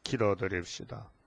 기도드립시다.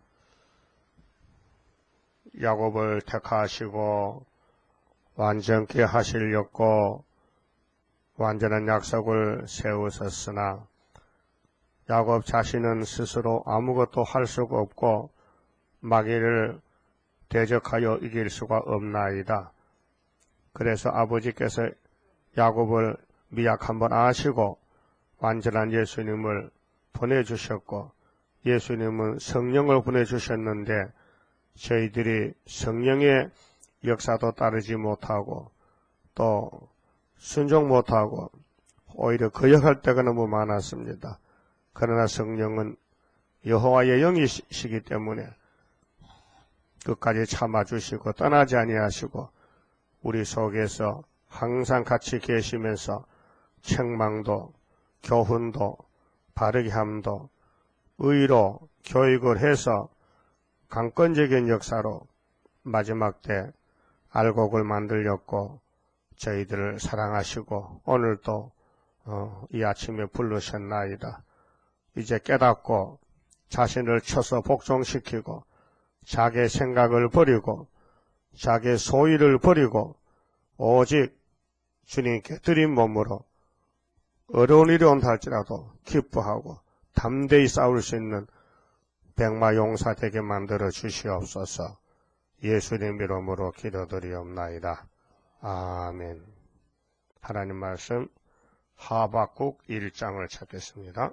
야곱을 택하시고 완전케 하시려고 완전한 약속을 세우셨으나 야곱 자신은 스스로 아무것도 할 수가 없고 마귀를 대적하여 이길 수가 없나이다. 그래서 아버지께서 야곱을 미약 한번 아시고 완전한 예수님을 보내주셨고 예수님은 성령을 보내주셨는데 저희들이 성령의 역사도 따르지 못하고 또 순종 못하고 오히려 거역할 때가 너무 많았습니다. 그러나 성령은 여호와의 영이시기 때문에 끝까지 참아주시고 떠나지 아니하시고 우리 속에서 항상 같이 계시면서 책망도 교훈도 바르게 함도 의로 교육을 해서 강권적인 역사로 마지막 때 알곡을 만들렸고 저희들을 사랑하시고 오늘도 이 아침에 부르셨나이다. 이제 깨닫고 자신을 쳐서 복종시키고 자기의 생각을 버리고 자기의 소유를 버리고 오직 주님께 드린 몸으로 어려운 일이 온다 할지라도 기뻐하고 담대히 싸울 수 있는 백마용사 되게 만들어 주시옵소서. 예수님 이름으로 기도드리옵나이다. 아멘. 하나님 말씀 하박국 1장을 찾겠습니다.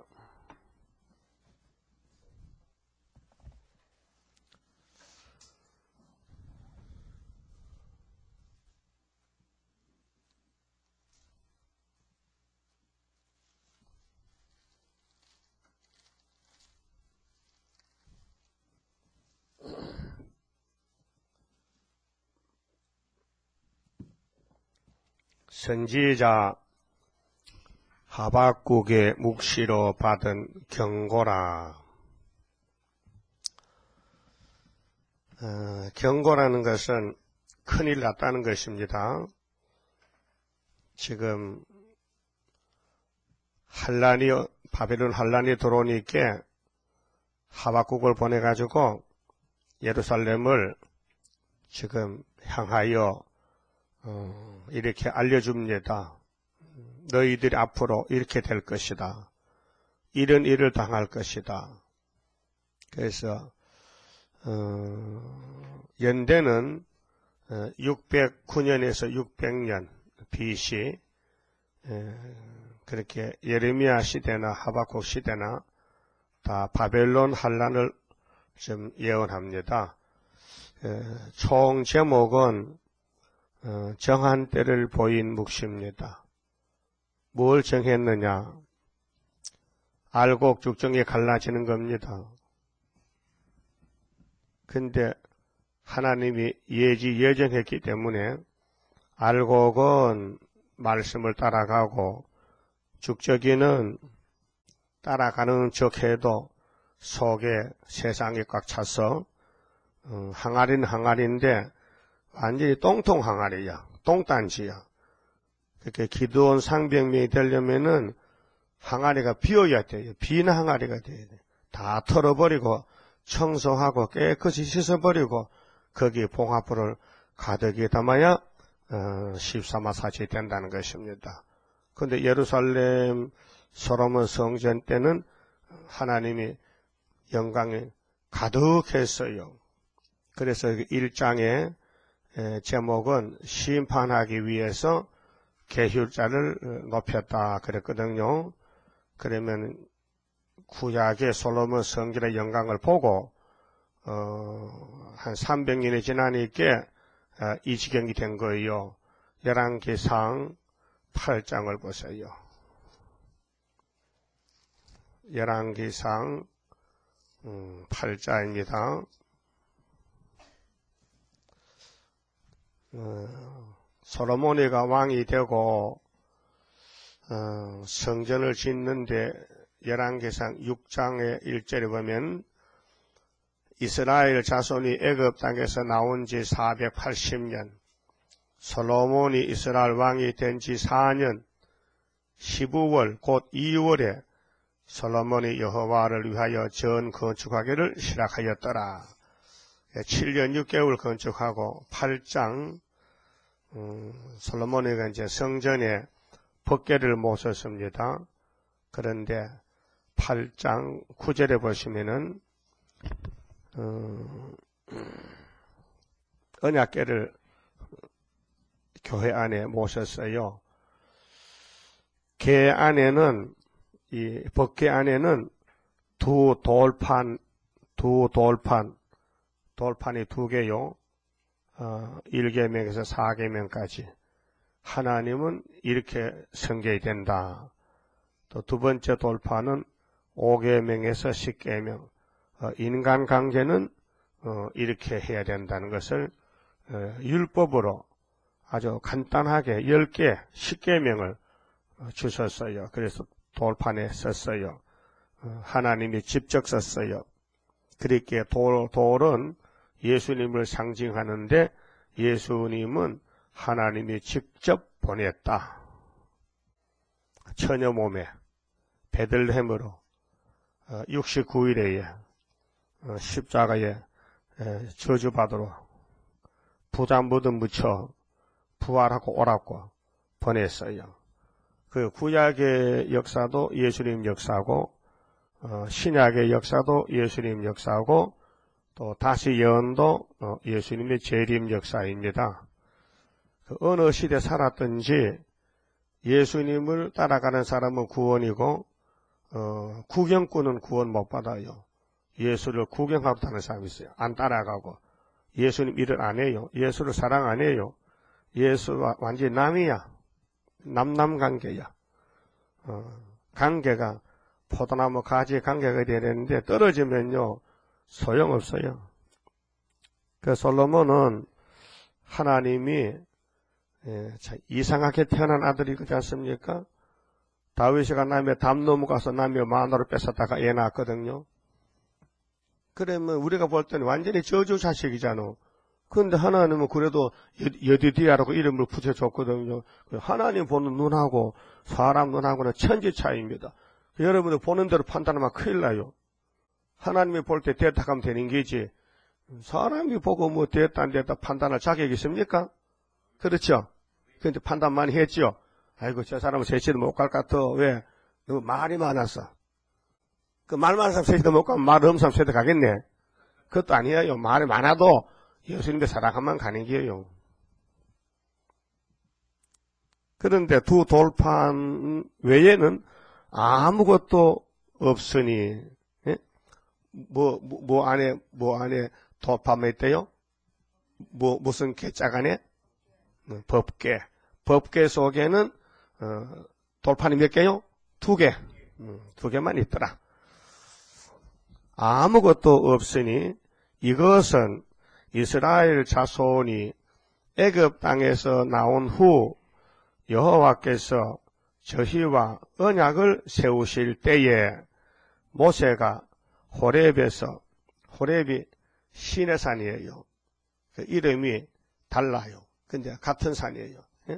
선지자 하박국의 묵시로 받은 경고라. 경고라는 것은 큰일 났다는 것입니다. 지금 바벨론 환란이 들어오니까 하박국을 보내가지고 예루살렘을 지금 향하여 이렇게 알려줍니다. 너희들이 앞으로 이렇게 될 것이다. 이런 일을 당할 것이다. 그래서 연대는 609년에서 600년 BC 그렇게 예레미야 시대나 하박국 시대나 다 바벨론 환란을 좀 예언합니다. 총 제목은 정한 때를 보인 묵시입니다. 뭘 정했느냐? 알곡 죽정이 갈라지는 겁니다. 근데 하나님이 예정했기 때문에 알곡은 말씀을 따라가고 죽정이는 따라가는 척해도 속에 세상이 꽉 차서 항아리는 항아리인데 완전히 똥통 항아리야. 똥단지야. 그렇게 기드온 상병명이 되려면은 항아리가 비어야 돼요. 빈 항아리가 돼야 돼. 다 털어버리고 청소하고 깨끗이 씻어버리고 거기에 봉화불을 가득히 담아야 14마사지 된다는 것입니다. 그런데 예루살렘 솔로몬 성전 때는 하나님이 영광이 가득했어요. 그래서 1장에 제목은 심판하기 위해서 계율자를 높였다 그랬거든요. 그러면 구약의 솔로몬 성전의 영광을 보고 한 300년이 지나니까 이 지경이 된 거예요. 열왕기상 8장을 보세요. 열왕기상 8장입니다. 솔로몬이가 왕이 되고 성전을 짓는데 열왕기상 6장의 1절에 보면 이스라엘 자손이 애굽 땅에서 나온 지 480년, 솔로몬이 이스라엘 왕이 된 지 4년 15월 곧 2월에 솔로몬이 여호와를 위하여 전 건축하기를 시작하였더라. 7년 6개월 건축하고 8장 솔로몬이 이제 성전에 법궤를 모셨습니다. 그런데 8장 9절에 보시면은 언약궤를 교회 안에 모셨어요. 궤 안에는 이 법궤 안에는 돌판이 두 개요. 1계명에서 4계명까지 하나님은 이렇게 성계해야 된다. 또 두 번째 돌판은 5계명에서 10계명 인간관계는 이렇게 해야 된다는 것을 율법으로 아주 간단하게 10개 10계명을 주셨어요. 그래서 돌판에 썼어요. 하나님이 직접 썼어요. 그렇게 돌은 예수님을 상징하는데 예수님은 하나님이 직접 보냈다. 처녀 몸에 베들레헴으로 69일에 십자가에 저주받으러 부담부도 묻혀 부활하고 오라고 보냈어요. 그 구약의 역사도 예수님 역사고 신약의 역사도 예수님 역사고 또 다시 예언도 예수님의 재림 역사입니다. 그 어느 시대 살았든지 예수님을 따라가는 사람은 구원이고 구경꾼은 구원 못 받아요. 예수를 구경하고 다니는 사람이 있어요. 안 따라가고 예수님 일을 안 해요. 예수를 사랑 안 해요. 예수와 완전히 남이야. 남남관계야. 관계가 포도나무 가지 관계가 돼야 되는데 떨어지면요 소용없어요. 그 솔로몬은 하나님이 이상하게 태어난 아들이 그렇지 않습니까? 다윗이가 남의 담 넘어가서 남의 마누라를 뺏었다가 애 낳았거든요. 그러면 우리가 볼 때는 완전히 저주 자식이잖아. 그런데 하나님은 그래도 여디디아라고 이름을 붙여줬거든요. 하나님 보는 눈하고 사람 눈하고는 천지 차이입니다. 여러분들 보는 대로 판단하면 큰일 나요. 하나님이 볼 때 됐다 하면 되는 게지. 사람이 보고 뭐 됐다 안 됐다 판단할 자격이 있습니까? 그렇죠? 그런데 판단 많이 했죠. 아이고 저 사람은 셋이도 못 갈 것 같아. 왜? 너무 말이 많았어. 그 말 많은 사람 셋이도 못 가면 말 없는 사람 셋이 가겠네. 그것도 아니에요. 말이 많아도 예수님의 사랑하면 가는 게요. 그런데 두 돌판 외에는 아무것도 없으니, 예? 뭐 안에 돌판만 있대요? 무슨 괴짝 안에? 법궤. 법궤 속에는, 돌판이 몇 개요? 2개. 2개만 있더라. 아무것도 없으니 이것은 이스라엘 자손이 애굽 땅에서 나온 후 여호와께서 저희와 언약을 세우실 때에 모세가 호렙에서, 호렙이 신의 산이에요. 그 이름이 달라요. 근데 같은 산이에요. 예?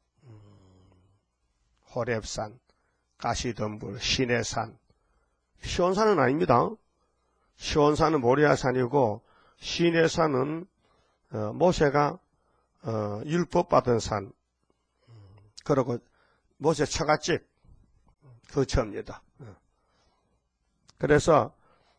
호렙산, 가시덤불, 신의 산. 시온산은 아닙니다. 시온산은 모리아산이고 신의 산은 모세가 율법 받은 산. 그리고 모세 처갓집 거처입니다. 그래서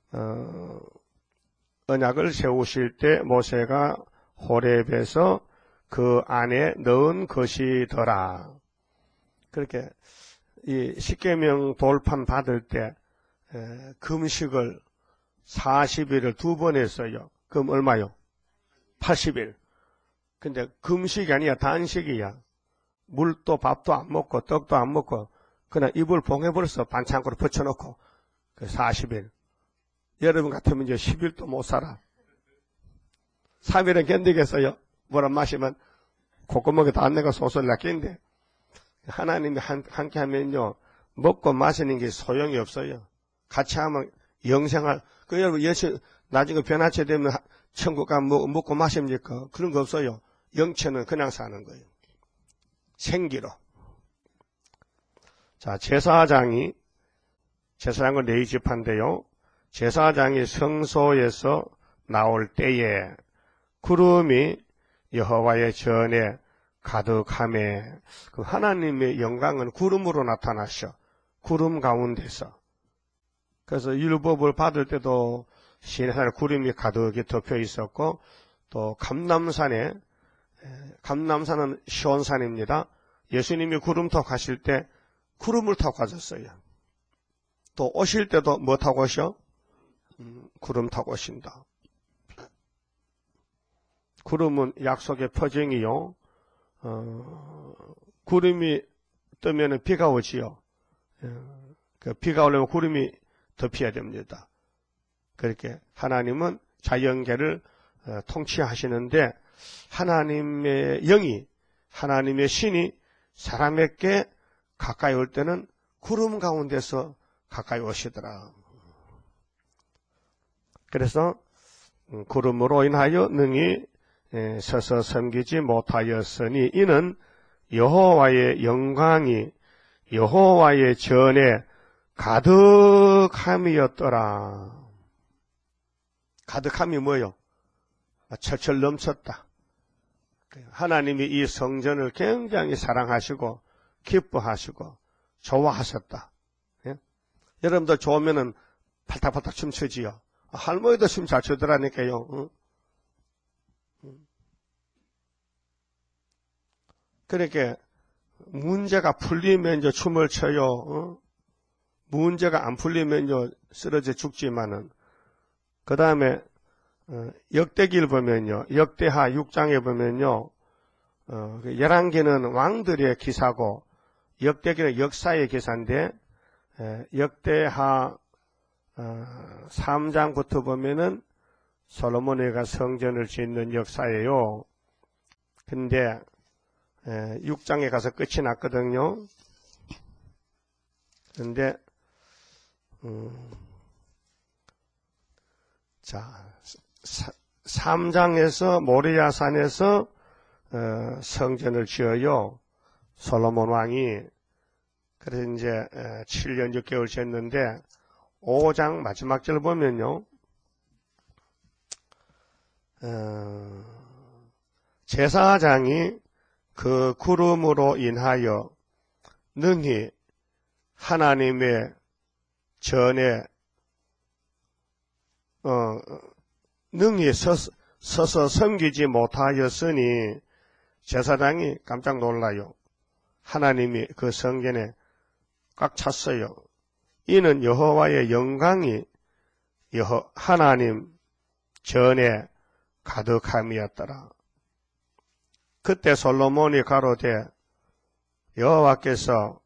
언약을 세우실 때 모세가 호렙에서 그 안에 넣은 것이더라. 그렇게 이 십계명 돌판 받을 때 금식을 40일을 2번 했어요. 그럼 얼마요? 80일. 근데 금식이 아니야. 단식이야. 물도 밥도 안 먹고 떡도 안 먹고 그냥 입을 봉해버려서 반창고로 붙여놓고 그 40일. 여러분 같으면 이제 10일도 못 살아. 3일은 견디겠어요. 물 안 마시면 콧구멍에 담내가 소설 났겠는데 하나님이 함께 하면요 먹고 마시는 게 소용이 없어요. 같이 하면 영생할 그 여러분 예수 나중에 변화체 되면 천국 가면 먹고 마십니까? 그런 거 없어요. 영체는 그냥 사는 거예요. 생기로. 자, 제사장이 제사장은 레위 지파인데요. 제사장이 성소에서 나올 때에 구름이 여호와의 전에 가득하매, 그 하나님의 영광은 구름으로 나타나셔. 구름 가운데서. 그래서 율법을 받을 때도 시내산에 구름이 가득히 덮여 있었고, 또 감람산은 시온산입니다. 예수님이 구름 타고 가실 때 구름을 타고 가셨어요. 또 오실 때도 뭐 타고 오셔? 구름 타고 오신다. 구름은 약속의 표징이요. 구름이 뜨면 비가 오지요. 그 비가 오려면 구름이 덮여야 됩니다. 그렇게 하나님은 자연계를 통치하시는데, 하나님의 영이, 하나님의 신이 사람에게 가까이 올 때는 구름 가운데서 가까이 오시더라. 그래서 구름으로 인하여 능히 서서 섬기지 못하였으니 이는 여호와의 영광이 여호와의 전에 가득함이었더라. 가득함이 뭐요? 철철 넘쳤다. 하나님이 이 성전을 굉장히 사랑하시고 기뻐하시고 좋아하셨다. 예? 여러분들 좋으면은 팔딱팔딱 춤추지요. 할머니도 춤 잘 추더라니까요. 그렇게 문제가 풀리면 이제 춤을 춰요. 문제가 안 풀리면 이제 쓰러져 죽지만은, 그 다음에 역대기를 보면요, 역대하 6장에 보면요, 열왕기는 왕들의 기사고 역대기는 역사의 기사인데, 역대하 3장부터 보면은 솔로몬이가 성전을 짓는 역사예요. 근데 6장에 가서 끝이 났거든요. 그런데 자, 3장에서 모리아산에서 성전을 지어요. 솔로몬 왕이. 그래서 이제 7년 6개월 지었는데 5장 마지막 절 보면요, 제사장이 그 구름으로 인하여 능히 하나님의 전에 능히 서서 섬기지 못하였으니 제사장이 깜짝 놀라요. 하나님이 그 성전에 꽉 찼어요. 이는 여호와의 영광이 하나님 전에 가득함이었더라. 그때 솔로몬이 가로되 여호와께서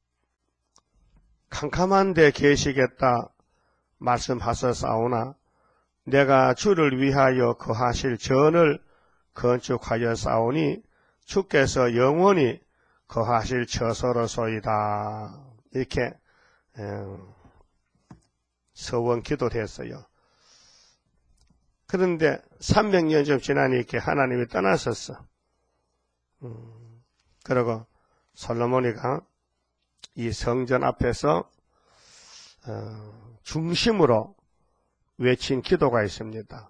캄캄한 데 계시겠다 말씀하셨사오나 내가 주를 위하여 거하실 전을 건축하였사오니 주께서 영원히 거하실 처소로소이다. 이렇게 서원 기도했어요. 그런데 300년 좀 지나니까 하나님이 떠나셨어. 그리고 솔로몬이가 이 성전 앞에서 중심으로 외친 기도가 있습니다.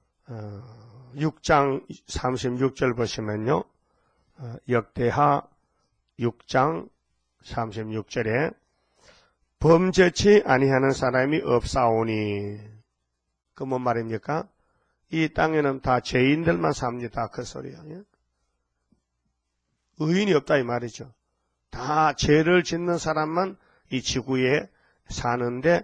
6장 36절 보시면요, 역대하 6장 36절에 범죄치 아니하는 사람이 없사오니, 그 뭔 말입니까? 이 땅에는 다 죄인들만 삽니다. 그 소리예요. 의인이 없다 이 말이죠. 다 죄를 짓는 사람만 이 지구에 사는데,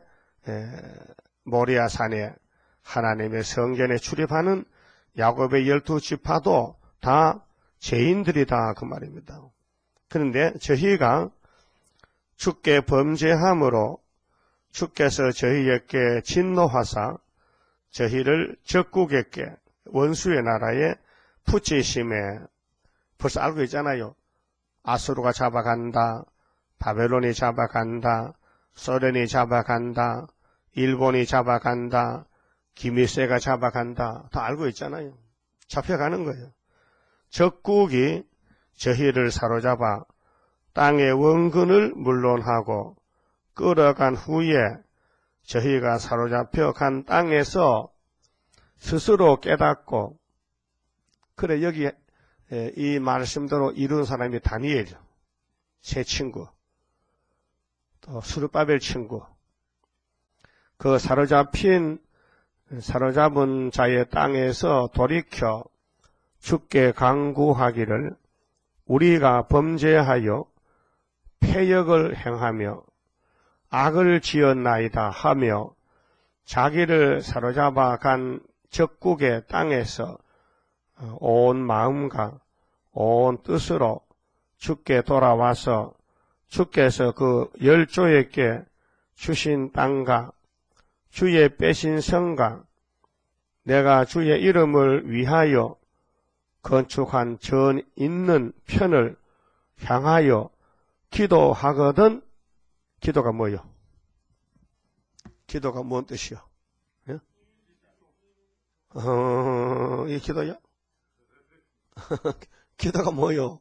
모리아산에 하나님의 성전에 출입하는 야곱의 12지파도 다 죄인들이다 그 말입니다. 그런데 저희가 주께 범죄함으로 주께서 저희에게 진노하사 저희를 적국에게 원수의 나라에 붙이심에, 벌써 알고 있잖아요. 아수르가 잡아간다, 바벨론이 잡아간다, 소련이 잡아간다, 일본이 잡아간다, 기미세가 잡아간다, 다 알고 있잖아요. 잡혀가는 거예요. 적국이 저희를 사로잡아 땅의 원근을 물론하고 끌어간 후에 저희가 사로잡혀 간 땅에서 스스로 깨닫고, 그래, 여기 이 말씀대로 이룬 사람이 다니엘, 제 친구, 또 스룹바벨 친구, 그 사로잡은 자의 땅에서 돌이켜 주께 간구하기를 우리가 범죄하여 패역을 행하며 악을 지었나이다 하며 자기를 사로잡아 간 적국의 땅에서 온 마음과 온 뜻으로 주께 돌아와서 주께서 그 열조에게 주신 땅과 주의 빼신 성과 내가 주의 이름을 위하여 건축한 전 있는 편을 향하여 기도하거든. 기도가 뭐요? 기도가 뭔 뜻이요? 예? 이 기도요? 기도가 뭐요?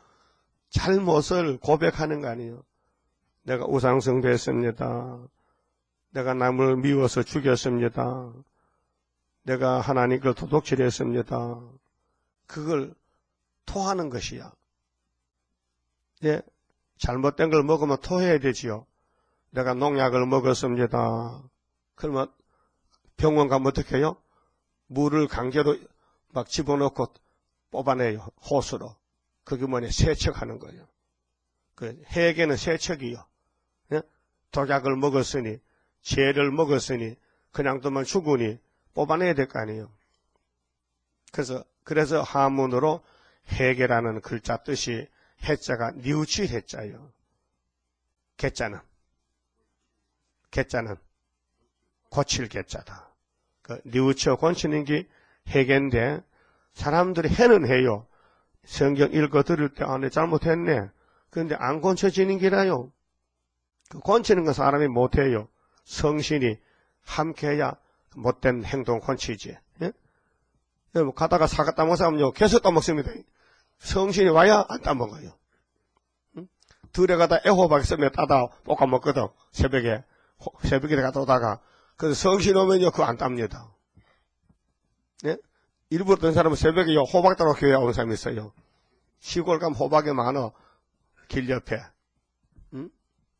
잘못을 고백하는 거 아니에요. 내가 우상숭배했습니다. 내가 남을 미워서 죽였습니다. 내가 하나님께 도둑질했습니다. 그걸 토하는 것이야. 예, 잘못된 걸 먹으면 토해야 되지요. 내가 농약을 먹었습니다. 그러면 병원 가면 어떻게 해요? 물을 강제로 막 집어넣고 뽑아내요. 호수로. 그게 뭐냐? 세척하는 거예요. 그 해계는 세척이요. 예? 독약을 먹었으니, 죄를 먹었으니, 그냥 두면 죽으니 뽑아내야 될 거 아니에요. 그래서 하문으로 해계라는 글자 뜻이 해자가 뉘우칠 해자예요. 개자는 고칠 개자다. 그 뉘우쳐 고치는 게 해계인데 사람들이 해는 해요. 성경 읽어 들을 때 내 잘못했네. 그런데 안 고쳐지는 게라요. 그 고치는 건 사람이 못해요. 성신이 함께해야 못된 행동 고치지. 예? 가다가 사과 따먹은 사람은요, 계속 따먹습니다. 성신이 와야 안 따먹어요. 응? 들에 가다 애호박 있으면 따다 볶아 먹거든. 새벽에 갔다 오다가. 그래서 성신 오면요, 그거 안 땁니다. 예? 일부 어떤 사람은 새벽에 호박 따러 교회에 오는 사람이 있어요. 시골 가면 호박이 많아. 길 옆에. 응?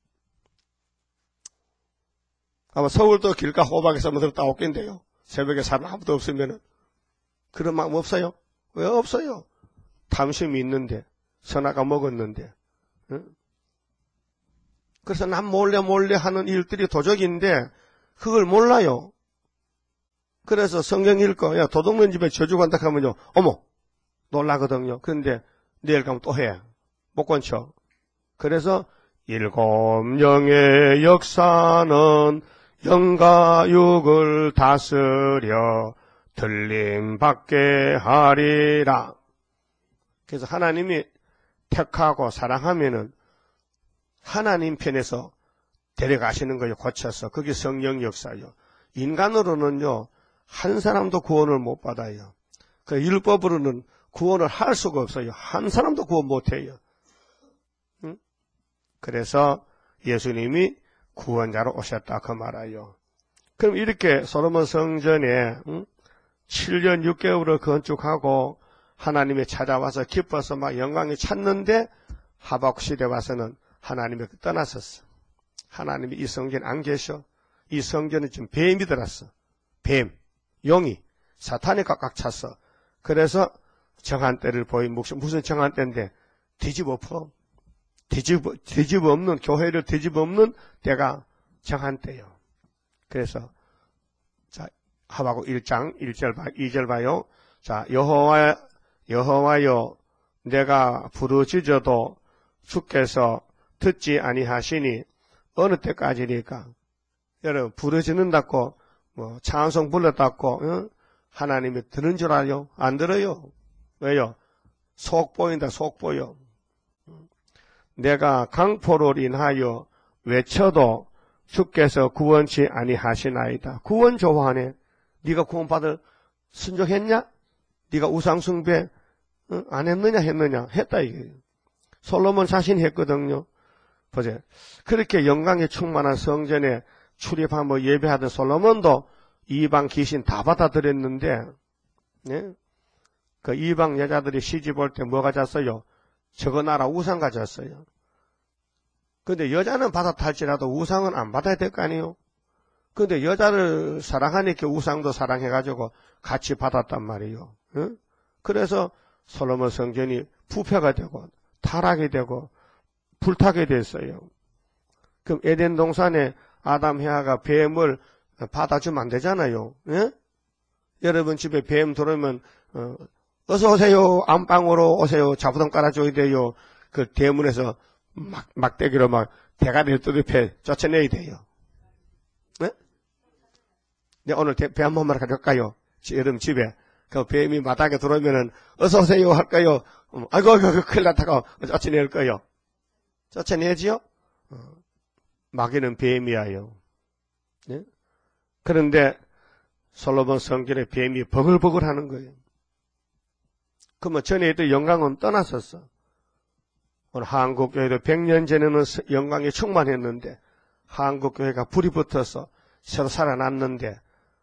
아마 서울도 길가 호박에 서면 따오겠는데요. 새벽에 사람 아무도 없으면은. 그런 마음 없어요? 왜 없어요? 탐심이 있는데, 선악가 먹었는데. 응? 그래서 난 몰래 하는 일들이 도적인데, 그걸 몰라요. 그래서 성경 읽고, 야, 도둑놈 집에 저주 간다 하면요, 어머, 놀라거든요. 그런데 내일 가면 또 해. 못 건쳐. 그래서 일곱 영의 역사는 영과 육을 다스려 들림받게 하리라. 그래서 하나님이 택하고 사랑하면은 하나님 편에서 데려가시는 거예요. 고쳐서. 그게 성령 역사예요. 인간으로는요, 한 사람도 구원을 못 받아요. 그 율법으로는 구원을 할 수가 없어요. 한 사람도 구원 못 해요. 응? 그래서 예수님이 구원자로 오셨다 그 말이에요. 그럼 이렇게 솔로몬 성전에 7년 6개월을 건축하고 하나님이 찾아와서 기뻐서 막 영광이 찼는데 하박국 시대 와서는 하나님이 떠났었어. 하나님이 이 성전 안 계셔. 이 성전은 지금 뱀이 들었어. 뱀, 용이, 사탄이 꽉꽉 찼어. 그래서 정한때를 보인 무슨 정한때인데 뒤집어 없는 교회를 뒤집어 없는 때가 정한때요. 그래서 자 하박국 1장 1절 2절 봐요. 자 여호와여 내가 부르짖어도 주께서 듣지 아니하시니 어느 때까지니까. 여러분 부르짖는다고 뭐 찬송 불렀다고 응? 하나님이 들은 줄 알요? 안 들어요. 왜요? 속 보인다 속 보여. 내가 강포를 인하여 외쳐도 주께서 구원치 아니하시나이다. 구원 좋아하네. 네가 구원받을 순종했냐? 네가 우상숭배 안 했느냐 했느냐? 했다 이게. 솔로몬 자신이 했거든요. 보세요. 그렇게 영광에 충만한 성전에 출입하며 예배하던 솔로몬도 이방 귀신 다 받아들였는데, 네? 그 이방 여자들이 시집 올 때 뭐 가졌어요? 저거 나라 우상 가졌어요. 근데 여자는 받아탈지라도 우상은 안 받아야 될 거 아니에요? 근데 여자를 사랑하니까 우상도 사랑해가지고 같이 받았단 말이에요. 응? 그래서 솔로몬 성전이 부패가 되고 타락이 되고 불타게 됐어요. 그럼 에덴 동산에 아담 해아가 뱀을 받아주면 안 되잖아요. 예? 여러분 집에 뱀 들어오면 어서 오세요. 안방으로 오세요. 자부담 깔아줘야 돼요. 그 대문에서 막대기로 막 대가리를 뚜드려 쫓아내야 돼요. 네? 네, 오늘 뱀 한 번만 가져갈까요? 여러분 집에. 그 뱀이 마당에 들어오면은 어서 오세요 할까요? 아이고 큰일 났다고 쫓아낼 거요. 쫓아내지요? 마귀는 뱀이야요. 네? 그런데 솔로몬 성전에 뱀이 버글버글 하는 거예요. 그러면 전에 있던 영광은 떠났었어. 오늘 한국교회도 100년 전에는 영광이 충만했는데 한국교회가 불이 붙어서 새로 살아났는데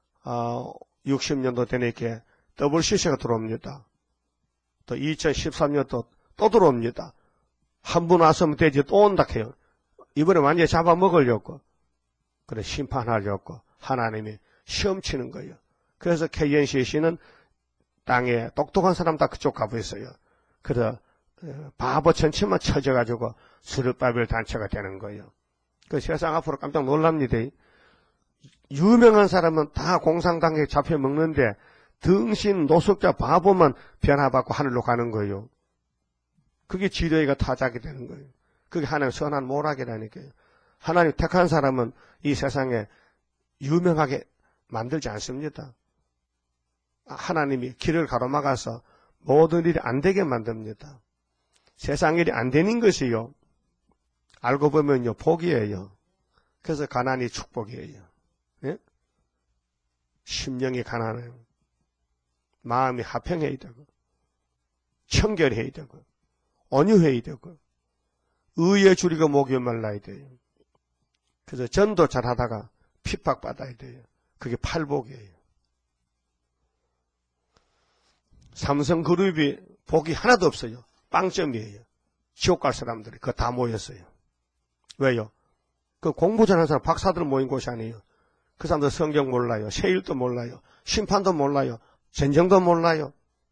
60년도 되니까 WCC가 들어옵니다. 또 2013년도 또 들어옵니다. 한 번 왔으면 되지 또 온다 해요. 이번에 완전히 잡아먹으려고 그래 심판하려고 하나님이 시험 치는 거예요. 그래서 KNCC는 땅에 똑똑한 사람 다 그쪽 가고 있어요. 그래서 바보 천치만 쳐져가지고 수르바벨 단체가 되는 거예요. 그 세상 앞으로 깜짝 놀랍니다. 유명한 사람은 다 공산당에 잡혀 먹는데 등신 노숙자 바보만 변화받고 하늘로 가는 거예요. 그게 지뢰가 타작이 되는 거예요. 그게 하나님 선한 모락이라니까요. 하나님 택한 사람은 이 세상에 유명하게 만들지 않습니다. 하나님이 길을 가로막아서 모든 일이 안 되게 만듭니다. 세상 일이 안 되는 것이요. 알고 보면요, 복이에요. 그래서 가난이 축복이에요. 예? 심령이 가난해요. 마음이 화평해야 되고, 청결해야 되고, 온유해야 되고, 의에 줄이고 목이 말라야 돼요. 그래서 전도 잘하다가 핍박받아야 돼요. 그게 팔복이에요. 삼성그룹이 복이 하나도 없어요. 빵점이에요. 지옥 갈 사람들이 그거 다 모였어요. 왜요? 그 공부 잘하는 사람 박사들 모인 곳이 아니에요. 그 사람들 성경 몰라요. 세일도 몰라요. 심판도 몰라요. 전쟁도 몰라요.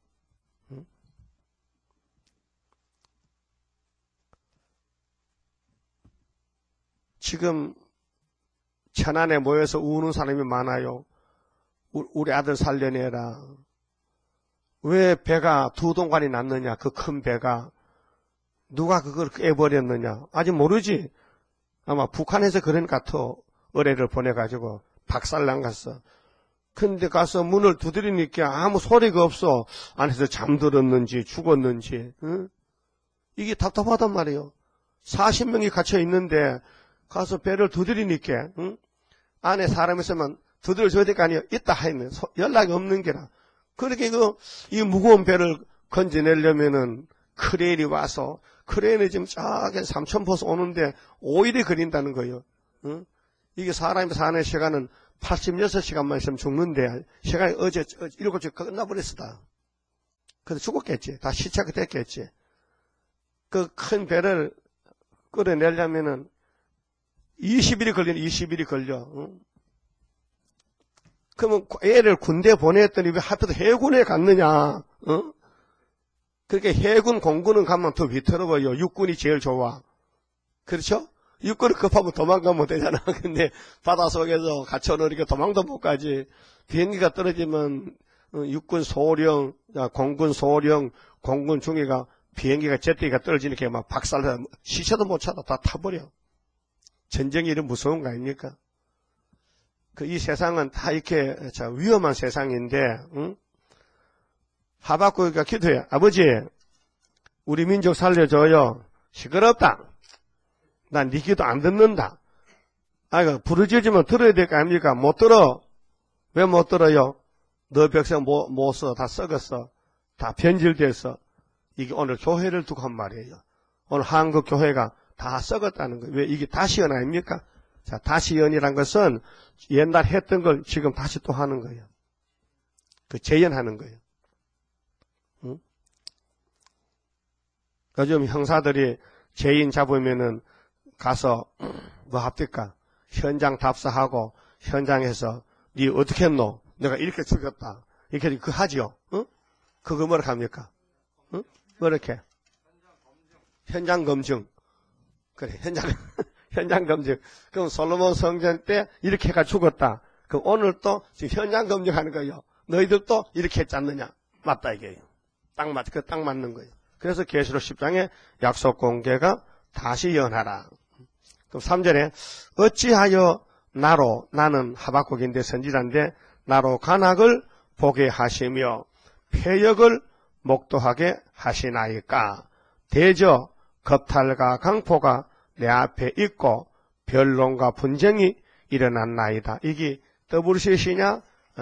지금 천안에 모여서 우는 사람이 많아요. 우리 아들 살려내라. 왜 배가 두 동관이 났느냐? 그 큰 배가. 누가 그걸 깨버렸느냐? 아직 모르지. 아마 북한에서 그러니까 더 의뢰를 보내가지고 박살난 갔어. 근데 가서 문을 두드리니까 아무 소리가 없어. 안에서 잠들었는지 죽었는지. 응? 이게 답답하단 말이에요. 40명이 갇혀 있는데 가서 배를 두드리니까 응? 안에 사람 있으면 두드려줘야 될 거 아니에요. 있다 하면 연락이 없는 게라. 그렇게 이 무거운 배를 건져내려면은 크레인이 와서 크레인이 지금 저기 3,000포스 오는데 5일이 걸린다는 거예요. 응? 이게 사람이 사는 시간은 86시간만 있으면 죽는데 시간이 어제 7시에 끝나버렸다. 그래서 죽었겠지. 다 시차가 됐겠지. 그 큰 배를 끌어내려면은 20일이 걸리는 20일이 걸려. 응? 그러면 애를 군대 보냈더니 왜 하필 해군에 갔느냐? 응? 그렇게 해군 공군은 가면 더 위태로워요. 육군이 제일 좋아. 그렇죠? 육군을 급하면 도망가면 되잖아. 근데 바다 속에서 갇혀놓으니까 도망도 못 가지. 비행기가 떨어지면 육군 소령, 공군 소령, 공군 중위가 비행기가 제트기가 떨어지니까 막 박살나 시체도 못 찾아 다 타버려. 전쟁이 이런 무서운 거 아닙니까? 이 세상은 다 이렇게 위험한 세상인데, 응? 하박국이가 기도해. 아버지, 우리 민족 살려줘요. 시끄럽다. 난 네 기도 안 듣는다. 아이고, 부르짖으면 들어야 될 거 아닙니까? 못 들어. 왜 못 들어요? 너 백성 못 써. 다 썩었어. 다 변질됐어. 이게 오늘 교회를 두고 한 말이에요. 오늘 한국 교회가 다 썩었다는 거예요. 왜? 이게 다시연 아닙니까? 자, 다시연이란 것은 옛날 했던 걸 지금 다시 또 하는 거예요. 그 재연하는 거예요. 응? 요즘 형사들이 죄인 잡으면은 가서 뭐 합니까? 현장 답사하고 현장에서 니 어떻게 했노? 내가 이렇게 죽였다. 이렇게 그 하지요. 응? 그거 뭐라 합니까? 응? 뭐 이렇게? 현장 검증. 그래, 현장 검증. 그럼 솔로몬 성전 때 이렇게 해가 죽었다. 그럼 오늘 또 지금 현장 검증하는 거예요. 너희들도 이렇게 했지 않느냐? 맞다 이게요. 딱 맞는 거예요. 그래서 계시록 10장에 약속 공개가 다시 연하라. 그럼 3절에 어찌하여 나는 하박국인데 선지자인데 나로 간악을 보게 하시며 폐역을 목도하게 하시나이까. 대저 겁탈과 강포가 내 앞에 있고 변론과 분쟁이 일어났나이다. 이게 WCC냐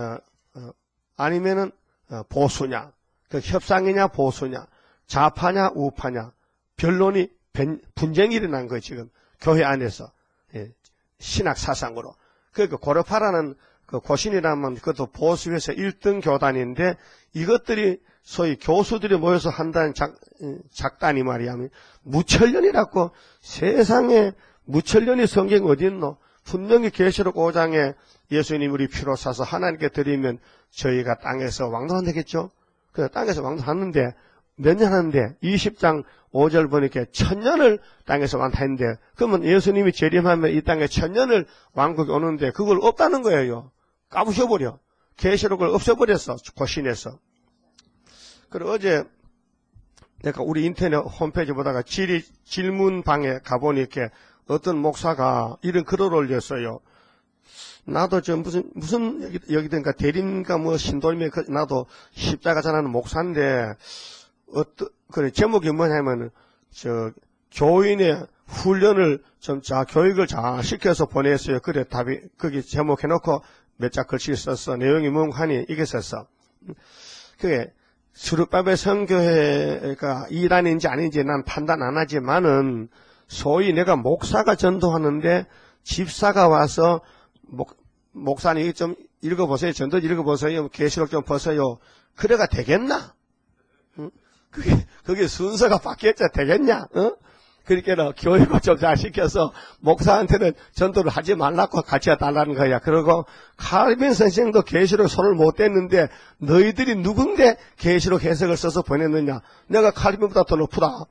아니면은 보수냐, 그 협상이냐 보수냐, 좌파냐 우파냐, 변론이 분쟁이 일어난 거예요. 지금 교회 안에서 신학 사상으로. 그러니까 고려파라는 그 고신이라면 그것도 보수에서 1등 교단인데 이것들이 소위 교수들이 모여서 한다는 작단이 말이야. 무천년이라고 세상에 무천년이 성경 어디 있노? 분명히 계시록 5장에 예수님 우리 피로 사서 하나님께 드리면 저희가 땅에서 왕노한 되겠죠? 그래서 땅에서 왕노하는데 몇 년 하는데 20장 5절 보니까 1000년을 땅에서 왕노했는데 그러면 예수님이 재림하면 이 땅에 1000년을 왕국이 오는데 그걸 없다는 거예요. 까부셔버려. 계시록을 없애버렸어. 고신에서. 그리고 어제 내가 우리 인터넷 홈페이지 보다가 질문방에 가보니 이렇게 어떤 목사가 이런 글을 올렸어요. 나도 무슨 여기든가 대림가 뭐 신돌매 나도 십자가 전하는 목사인데 그래 제목이 뭐냐면 교인의 훈련을 교육을 잘 시켜서 보냈어요. 그래 답이 거기 제목 해놓고 몇 자 글씨 썼어. 내용이 뭔가 하니 이게 썼어. 그게 수르바벨 선교회가 이란인지 아닌지 난 판단 안 하지만은 소위 내가 목사가 전도하는데 집사가 와서 목사님 좀 읽어보세요. 전도 읽어보세요. 계시록 좀 보세요. 그래가 되겠나? 응? 그게 순서가 바뀌었자 되겠냐? 응? 그러니까 교육을 좀 잘 시켜서 목사한테는 전도를 하지 말라고 가르쳐 달라는 거야. 그리고 칼빈 선생도 계시록 손을 못 댔는데 너희들이 누군데 계시록 해석을 써서 보냈느냐? 내가 칼빈보다 더 높다.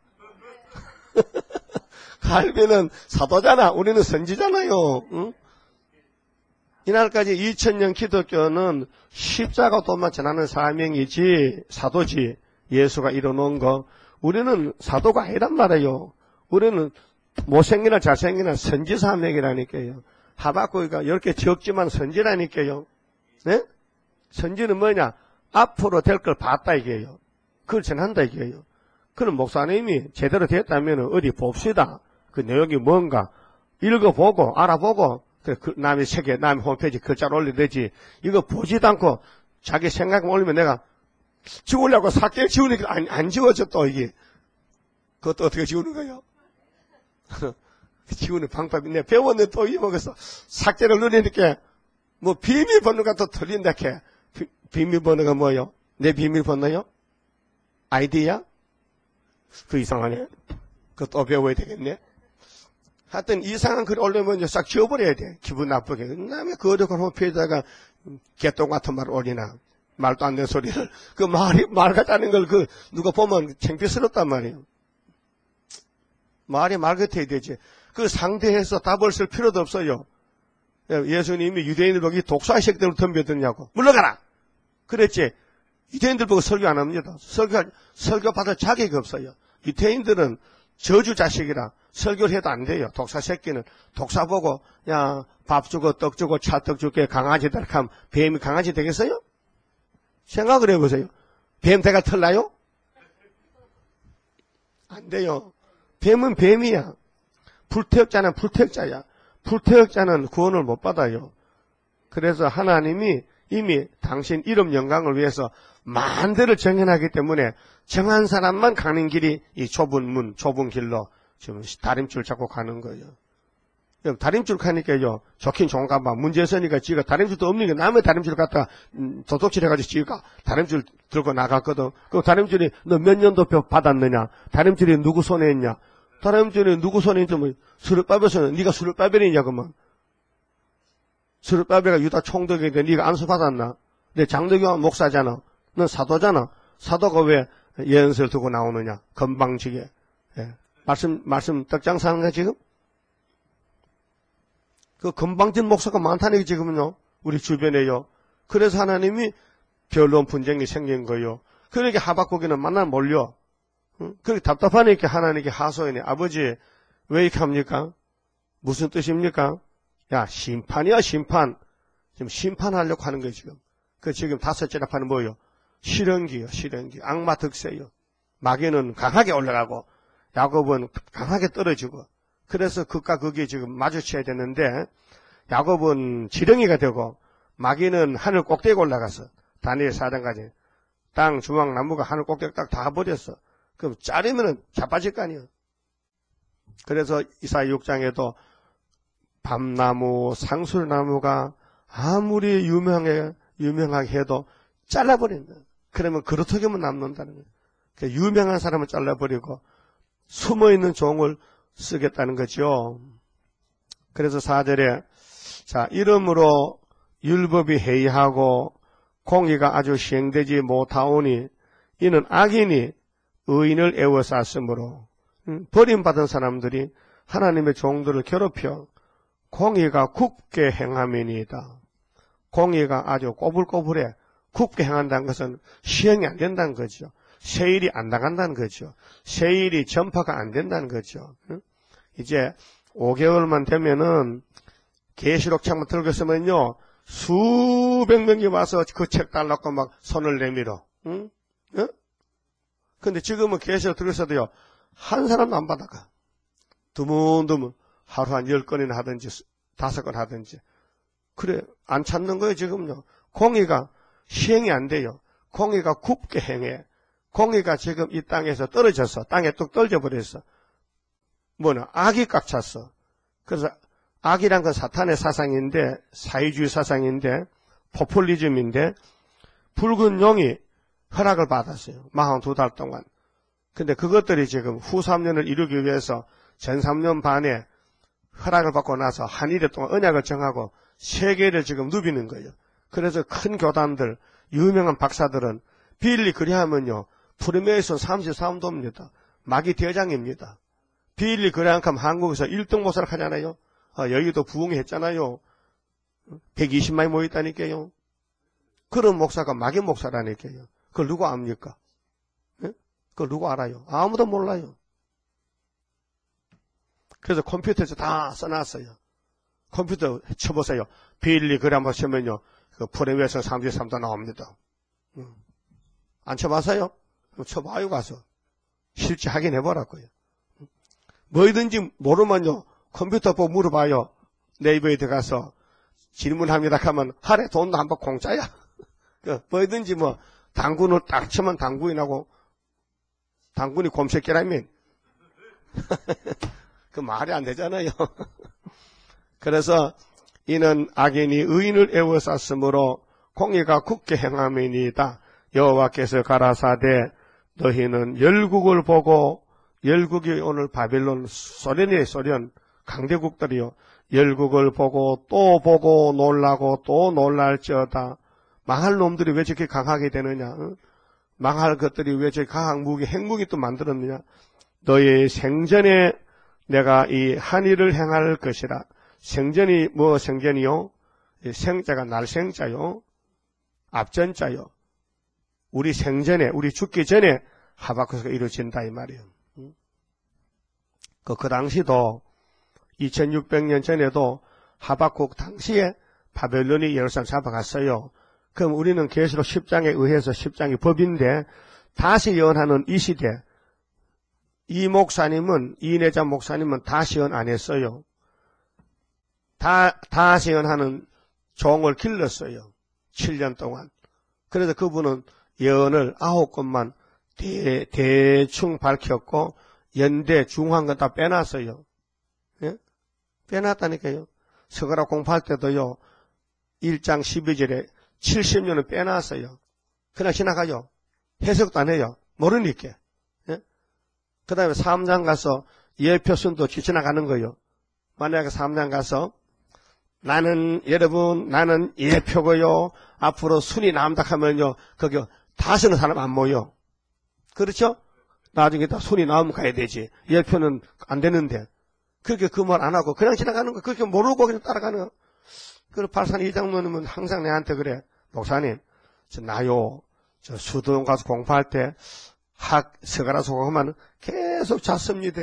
칼빈은 사도잖아. 우리는 선지잖아요. 응? 이날까지 2000년 기독교는 십자가 도만 전하는 사명이지 사도지. 예수가 이뤄놓은 거. 우리는 사도가 아니란 말이에요. 우리는 못생기나 잘생기나 선지사명이라니까요. 하박국이가 이렇게 적지만 선지라니까요. 네? 선지는 뭐냐? 앞으로 될 걸 봤다 이게요. 그걸 전한다 이게요. 그럼 목사님이 제대로 됐다면 어디 봅시다. 그 내용이 뭔가 읽어보고 알아보고 남의 책에 남의 홈페이지 글자로 올리되지. 이거 보지도 않고 자기 생각만 올리면 내가 지우려고 삭제를 지우니까 안 지워져 또 이게. 그것도 어떻게 지우는 거예요? 지우는 방법이 내가 배웠는데 또 잊어먹었어. 삭제를 누르니까 뭐 비밀번호가 또 틀린다 캐. 비밀번호가 뭐요? 내 비밀번호요? 아이디야? 그 이상하네. 그것도 배워야 되겠네. 하여튼 이상한 글 올리면 이제 싹 지워버려야 돼. 기분 나쁘게. 남의 그 어려운 홈페이지에다가 개똥 같은 말을 올리나. 말도 안 되는 소리를. 그 말 같다는 걸 누가 보면 창피스럽단 말이에요. 말이 말 같아야 되지. 그 상대해서 답을 쓸 필요도 없어요. 예수님이 유대인들 보고 독사의 새끼들을 덤벼드냐고. 물러가라! 그랬지. 유대인들 보고 설교 안 합니다. 설교 받을 자격이 없어요. 유대인들은 저주 자식이라 설교를 해도 안 돼요. 독사 새끼는. 독사 보고, 야, 밥 주고, 떡 주고, 찰떡 줄게, 강아지들 하면 뱀이 강아지 되겠어요? 생각을 해보세요. 뱀 대가 털나요? 안 돼요. 뱀은 뱀이야. 불태역자는 불태역자야. 불태역자는 구원을 못 받아요. 그래서 하나님이 이미 당신 이름 영광을 위해서 만대를 정해놨기 때문에 정한 사람만 가는 길이 이 좁은 문, 좁은 길로 지금 다림줄 잡고 가는 거예요. 다림줄 가니까요, 좋긴 좋은가 봐. 문제 있으니까 지가 다림줄도 없는 게 남의 다림줄 갖다가 도둑질 해가지고 지가 다림줄 들고 나갔거든. 그 다림줄이 너 몇 년도 받았느냐? 다림줄이 누구 손에 있냐? 다림줄이 누구 손에 있냐? 뭐 수르바벨에서는 네가 수르바벨이냐 그러면. 수르바벨가 유다 총독인데 네가 안수 받았나? 내 장로교원 목사잖아. 넌 사도잖아. 사도가 왜 예언서를 두고 나오느냐? 건방지게. 예. 말씀 떡장사는 거 지금? 그 건방진 목사가 많다는 게 지금은요. 우리 주변에요. 그래서 하나님이 변론 분쟁이 생긴 거예요. 그러니까 하박국이는 만나 몰려. 그렇게 답답하니까 하나님께 하소연해. 아버지 왜 이렇게 합니까? 무슨 뜻입니까? 야 심판이야 심판. 지금 심판하려고 하는 거예요 지금. 그 지금 다섯째 나파는 뭐예요? 실현기요 실현기. 악마 득세요. 마귀는 강하게 올라가고 야곱은 강하게 떨어지고. 그래서 극과 극이 지금 마주쳐야 되는데 야곱은 지렁이가 되고 마귀는 하늘 꼭대기에 올라가서 다니엘 4장까지 땅 중앙 나무가 하늘 꼭대기 딱 다 버렸어. 그럼 자르면은 자빠질 거 아니에요. 그래서 이사야 6장에도 밤나무, 상술나무가 아무리 유명하게 해도 잘라버린다. 그러면 그렇게만 남는다는 거예요. 그러니까 유명한 사람은 잘라버리고 숨어있는 종을 쓰겠다는 거죠. 그래서 4절에 자 이러므로 율법이 해이하고 공의가 아주 시행되지 못하오니 이는 악인이 의인을 애워쌌으므로 버림받은 사람들이 하나님의 종들을 괴롭혀 공의가 굽게 행함이니이다. 공의가 아주 꼬불꼬불해. 굽게 행한다는 것은 시행이 안 된다는 거죠. 세일이 안 나간다는 거죠. 세일이 전파가 안 된다는 거죠. 이제 5개월만 되면은 계시록 책만 들고 있으면요 수백 명이 와서 그 책 달라고 막 손을 내밀어. 응? 응? 근데 지금은 계시록 들고 있어도요 한 사람도 안 받아가. 드문드문 하루 한 10건이나 하든지 5건 하든지. 그래 안 찾는 거예요 지금요. 공의가 시행이 안 돼요. 공의가 굽게 행해. 공의가 지금 이 땅에서 떨어져서 땅에 뚝 떨어져 버렸어. 뭐냐 악이 꽉 찼어. 그래서 악이란 건 사탄의 사상인데 사회주의 사상인데 포퓰리즘인데 붉은 용이 허락을 받았어요. 42달 동안. 근데 그것들이 지금 후 3년을 이루기 위해서 전 3년 반에 허락을 받고 나서 한 일여 동안 언약을 정하고 세계를 지금 누비는 거예요. 그래서 큰 교단들, 유명한 박사들은 빌리 그리하면요 프리메이슨 33도입니다. 마귀 대장입니다. 빌리 그레항캄 한국에서 1등 목사를 하잖아요. 여기도 부흥했잖아요. 120만이 모였다니까요. 그런 목사가 마귀 목사라니까요. 그걸 누가 압니까? 네? 그걸 누가 알아요? 아무도 몰라요. 그래서 컴퓨터에서 다 써놨어요. 컴퓨터 쳐보세요. 빌리 그레항 보시면요. 그 프리메이슨 33도 나옵니다. 안 쳐봤어요? 그럼 쳐봐요 가서. 실제 확인해보라고요. 뭐든지 모르면요. 컴퓨터 보고 물어봐요. 네이버에 들어가서 질문합니다 하면 하루에 돈도 한 번 공짜야. 뭐든지 뭐 당군을 딱 치면 당군이 나고 당군이 곰새끼라면 그 말이 안 되잖아요. 그래서 이는 악인이 의인을 애워쌌으므로 공의가 굳게 행함이니이다. 여호와께서 가라사대 너희는 열국을 보고 열국이 오늘 바벨론 소련이에요. 소련 강대국들이요. 열국을 보고 또 보고 놀라고 또 놀랄지어다. 망할 놈들이 왜 저렇게 강하게 되느냐. 망할 것들이 왜 저렇게 강한 무기 핵무기 또 만들었느냐. 너의 생전에 내가 이 한일을 행할 것이라. 생전이 뭐 생전이요? 생자가 날생자요. 앞전자요. 우리 생전에 우리 죽기 전에 하박국서가 이루어진다 이 말이에요. 그 당시도 2600년 전에도 하박국 당시에 바벨론이 예루살렘 잡아갔어요. 그럼 우리는 계시록 10장에 의해서 10장이 법인데 다시 예언하는 이 시대 이 목사님은 이내자 목사님은 다시 예언 안 했어요. 다시 예언하는 종을 길렀어요. 7년 동안. 그래서 그분은 예언을 9건만 대충 밝혔고 연대, 중앙 다 빼놨어요. 예? 빼놨다니까요. 서가라 공부할 때도요. 1장 12절에 70년은 빼놨어요. 그냥 지나가요. 해석도 안 해요. 모르니까. 예? 그 다음에 3장 가서 예표순도 지나가는 거예요. 만약에 3장 가서 나는 예표고요. 앞으로 순이 남다 하면요. 거기 다 쓰는 사람 안 모여. 그렇죠? 나중에 다 순이 나오면 가야 되지. 예표는 안 되는데. 그렇게 그 말 안 하고 그냥 지나가는 거. 그렇게 모르고 그냥 따라가는 거. 그 발산 이장모님은 항상 내한테 그래. 목사님, 나요. 저 수도원 가서 공부할 때 서가라서 공부하면 계속 잤습니다.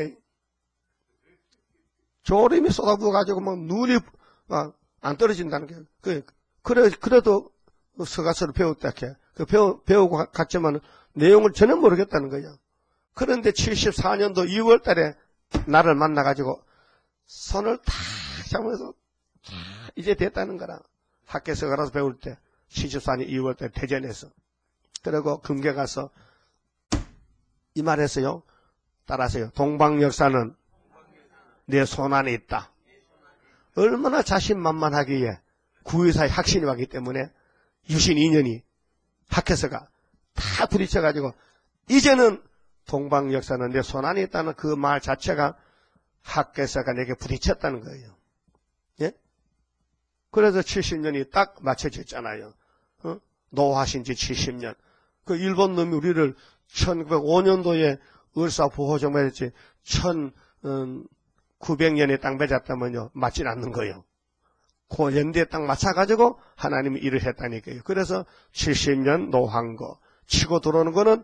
졸음이 쏟아부어가지고 막 눈이 안 떨어진다는 게. 그래도 서가서를 배웠다 해. 배우고 갔지만 내용을 전혀 모르겠다는 거예요. 그런데 74년도 2월 달에 나를 만나가지고 손을 탁 잡으면서 이제 됐다는 거라. 학교에서 가서 배울 때 74년 2월 달 대전에서. 그리고 금계 가서 이 말 했어요. 따라하세요. 동방 역사는 내 손 안에 있다. 얼마나 자신만만하기에 구의사의 확신이 왔기 때문에 유신 2년이 학회서가 다 부딪혀가지고 이제는 동방 역사는 내 손 안에 있다는 그 말 자체가 학회서가 내게 부딪혔다는 거예요. 예? 그래서 70년이 딱 맞춰졌잖아요. 노하신 지 70년. 그 일본 놈이 우리를 1905년도에 을사보호정만 했지 1900년에 딱 맺었다면요. 맞진 않는 거예요. 그 연대에 딱 맞춰가지고 하나님이 일을 했다니까요. 그래서 70년 노한 거 치고 들어오는 거는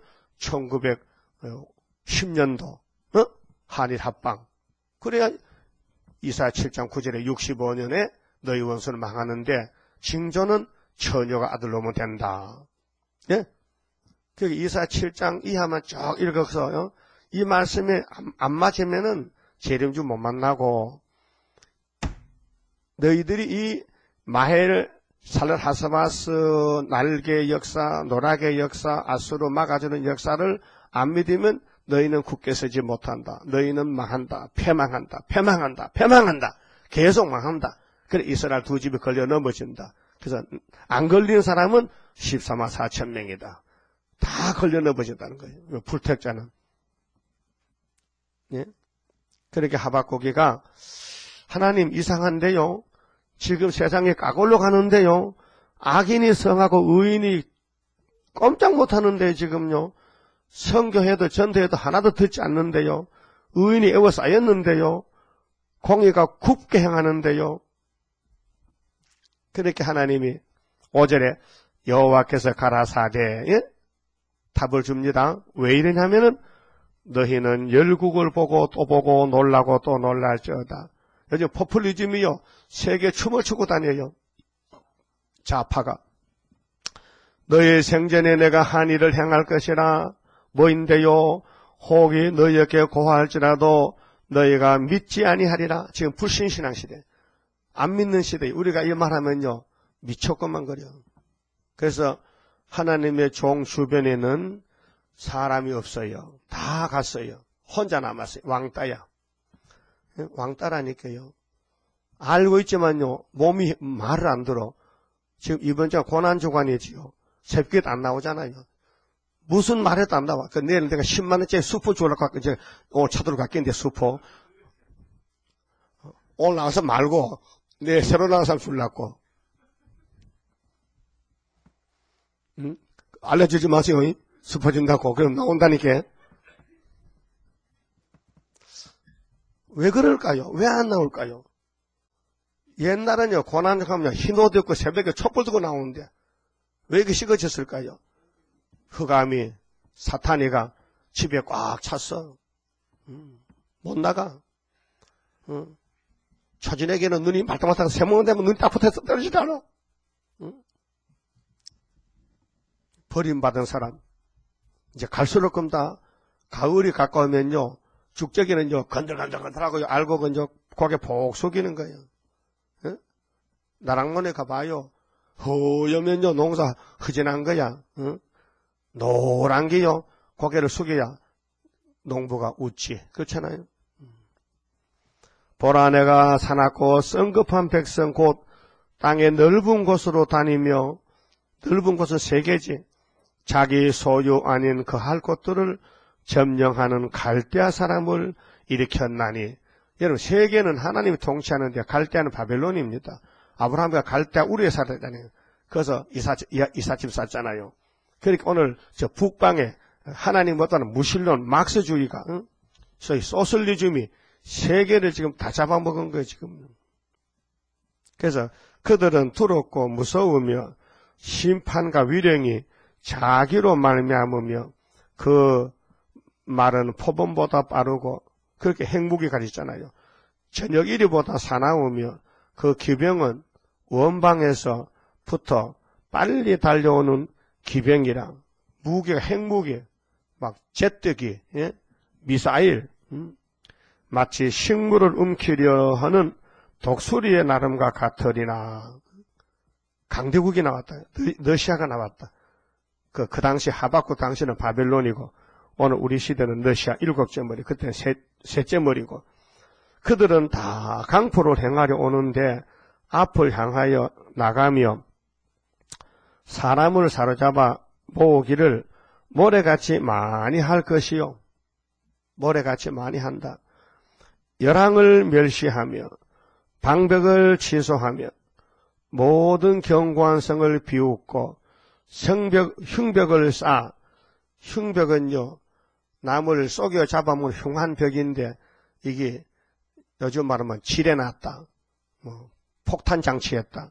1910년도 한일 합방. 그래야 이사야 7장 9절에 65년에 너희 원수는 망하는데 징조는 처녀가 아들 놓으면 된다. 예? 그 이사야 7장 이하만 쭉 읽어서 이 말씀에 안 맞으면은 재림주 못 만나고 너희들이 이 마헬 살르하스바스 날개 역사, 노라개 역사, 아수르 막아주는 역사를 안 믿으면 너희는 굳게 서지 못한다. 너희는 망한다. 패망한다. 계속 망한다. 그래 이스라엘 두 집이 걸려 넘어진다. 그래서 안 걸리는 사람은 14만 4천 명이다. 다 걸려 넘어진다는 거예요. 불택자는. 예? 그렇게 하박국이가 하나님 이상한데요. 지금 세상에 까골로 가는데요. 악인이 성하고 의인이 꼼짝 못하는데 지금요. 선교해도 전도해도 하나도 듣지 않는데요. 의인이 에워싸였는데요. 공의가 굽게 행하는데요. 그렇게 하나님이 5절에 여호와께서 가라사대 답을 줍니다. 왜 이러냐면은 너희는 열국을 보고 또 보고 놀라고 또 놀랄지어다. 요즘 포퓰리즘이요. 세계 춤을 추고 다녀요. 좌파가. 너희 생전에 내가 한 일을 행할 것이라 뭐인데요. 혹이 너희에게 고할지라도 너희가 믿지 아니하리라. 지금 불신신앙 시대. 안 믿는 시대. 우리가 이 말하면요. 미쳤건만 거려. 그래서 하나님의 종 주변에는 사람이 없어요. 다 갔어요. 혼자 남았어요. 왕따야. 왕따라니까요. 알고 있지만요. 몸이 말을 안 들어. 지금 이번 주가 고난주간이지요. 새벽에도 안 나오잖아요. 무슨 말해도 안 나와. 내일 내가 10만 원짜리 수포 주려고 이제 오늘 차도로 갔겠는데 수포. 오늘 나와서 말고 내일 새로 나온 사람 주려고. 응? 알려주지 마세요. 수포 준다고. 그럼 나온다니까. 왜 그럴까요? 왜 안 나올까요? 옛날은요, 고난하면 흰 옷 입고 새벽에 촛불 들고 나오는데, 왜 이렇게 식어졌을까요? 흑암이, 사탄이가 집에 꽉 찼어. 못 나가. 초진에게는 눈이 말똥말똥 새먹는 데면 눈이 딱 붙어서 떨어지지 않아. 버림받은 사람. 이제 갈수록 다 가을이 가까우면요, 죽적이는요, 건들건들건들하고 알고 건져 고개 폭 숙이는 거예요. 어? 나랑문에 가봐요. 허여면요, 농사 허전한 거야. 어? 노란 게요, 고개를 숙여야 농부가 웃지. 그렇잖아요. 보라 내가 사납고 성급한 백성 곧 땅의 넓은 곳으로 다니며 넓은 곳은 세계지. 자기 소유 아닌 그 할 곳들을 점령하는 갈대아 사람을 일으켰나니. 여러분 세계는 하나님이 통치하는데 갈대아는 바벨론입니다. 아브라함과 갈대아 우리에 살았잖아요. 그래서 이삿짐 쌌잖아요. 그러니까 오늘 저 북방에 하나님보다는 무신론 막스주의가 소위 소셜리즘이 세계를 지금 다 잡아먹은 거예요 지금. 그래서 그들은 두렵고 무서우며 심판과 위령이 자기로 말미암으며 그 말은 포범보다 빠르고 그렇게 행복이 가리잖아요. 저녁 이리보다 사나우며 그 기병은 원방에서부터 빨리 달려오는 기병이랑 무기가 핵무기 막 제뜨기 미사일 마치 식물을 움키려 하는 독수리의 나름과 같으리나. 강대국이 나왔다. 러시아가 나왔다. 그 당시 하박국 당시는 바벨론이고 오늘 우리 시대는 러시아 7째 머리, 그때는 셋째 머리고 그들은 다 강포를 행하려 오는데 앞을 향하여 나가며 사람을 사로잡아 모으기를 모래같이 많이 할 것이요. 모래같이 많이 한다. 열왕을 멸시하며 방백을 취소하며 모든 경관성을 비웃고 흉벽을 쌓아. 흉벽은요 나무를 쏘겨 잡아먹는 흉한 벽인데 이게 요즘 말하면 지뢰났다. 폭탄 장치했다.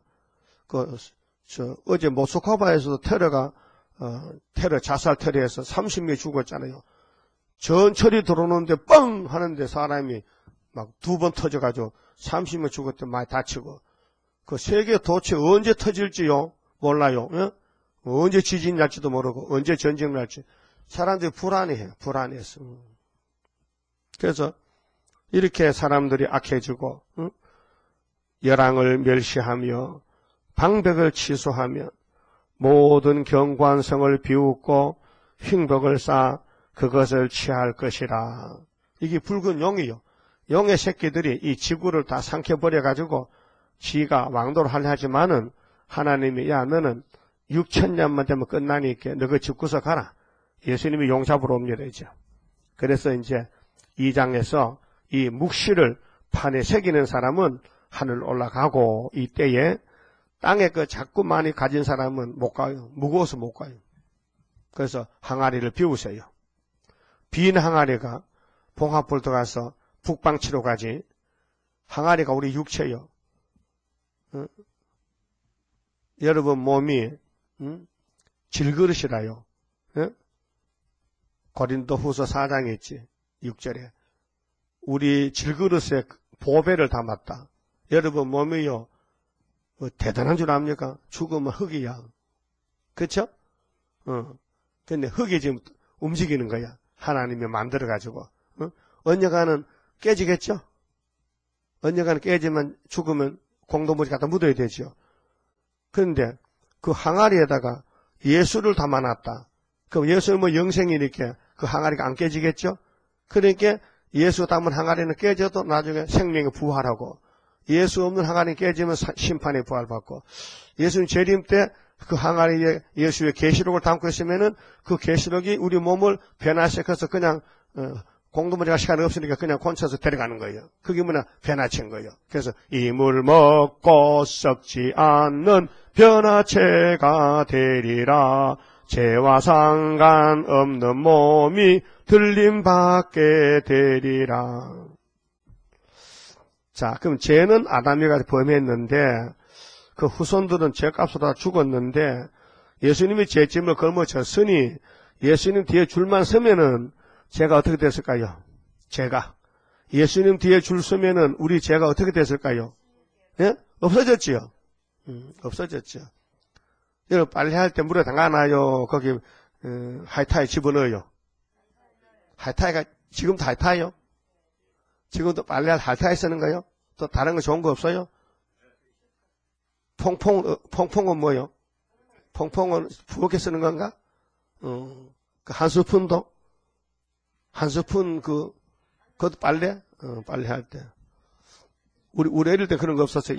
어제 모스크바에서도 테러 자살 테러에서 30명이 죽었잖아요. 전철이 들어오는데 뻥 하는데 사람이 막 2번 터져가지고 30명 죽었대. 많이 다치고. 그 세계 도대체 언제 터질지요? 몰라요. 예? 언제 지진 날지도 모르고 언제 전쟁 날지. 사람들이 불안해요. 불안해서. 그래서 이렇게 사람들이 악해지고 열왕을 멸시하며 방백을 취소하며 모든 경관성을 비웃고 흉벽을 쌓아 그것을 취할 것이라. 이게 붉은 용이요. 용의 새끼들이 이 지구를 다 삼켜버려가지고 지가 왕도를 하려 하지만은 하나님이 야 너는 6,000년만 되면 끝나니까 너 그 집구석 가라. 예수님이 용 잡으러 옵니다 이제. 그래서 이제 2장에서 이 묵시를 판에 새기는 사람은 하늘 올라가고 이때에 땅에 그 자꾸 많이 가진 사람은 못 가요. 무거워서 못 가요. 그래서 항아리를 비우세요. 빈 항아리가 봉합불 들어가서 북방 치러 가지. 항아리가 우리 육체요. 여러분 몸이 질그릇이라요. 고린도 후서 4장에 있지. 6절에. 우리 질그릇에 보배를 담았다. 여러분 몸이요. 대단한 줄 압니까? 죽으면 흙이야. 그쵸? 근데 흙이 지금 움직이는 거야. 하나님이 만들어가지고. 언젠가는 깨지겠죠? 언젠가는 깨지면 죽으면 공동물이 갖다 묻어야 되죠. 그런데 그 항아리에다가 예수를 담아놨다. 그럼 예수는 뭐 영생이니까 그 항아리가 안 깨지겠죠? 그러니까 예수 담은 항아리는 깨져도 나중에 생명이 부활하고 예수 없는 항아리 깨지면 심판에 부활받고 예수님 재림 때 그 항아리에 예수의 계시록을 담고 있으면은 그 계시록이 우리 몸을 변화시켜서 그냥 공동물이가 시간이 없으니까 그냥 곤쳐서 데려가는 거예요. 그게 뭐냐? 변화체인 거예요. 그래서 이물 먹고 썩지 않는 변화체가 되리라. 죄와 상관없는 몸이 들림받게 되리라. 자, 그럼 죄는 아담이가 범했는데 그 후손들은 죄값으로 다 죽었는데 예수님이 죄짐을 걸머졌으니 예수님 뒤에 줄만 서면은 죄가 어떻게 됐을까요? 죄가. 예수님 뒤에 줄 서면은 우리 죄가 어떻게 됐을까요? 예? 없어졌지요? 없어졌죠. 여러분 빨래할 때 물에 담가놔요. 거기 하이타에 집어넣어요. 하이타이가 지금도 하이타요? 지금도 빨래할 하이타에 쓰는 거요? 또 다른 거 좋은 거 없어요? 퐁퐁은 뭐요? 퐁퐁은 부엌에 쓰는 건가? 그 한 스푼도? 한 스푼 그것도 빨래? 빨래할 때. 우리 어릴 때 그런 거 없었어요.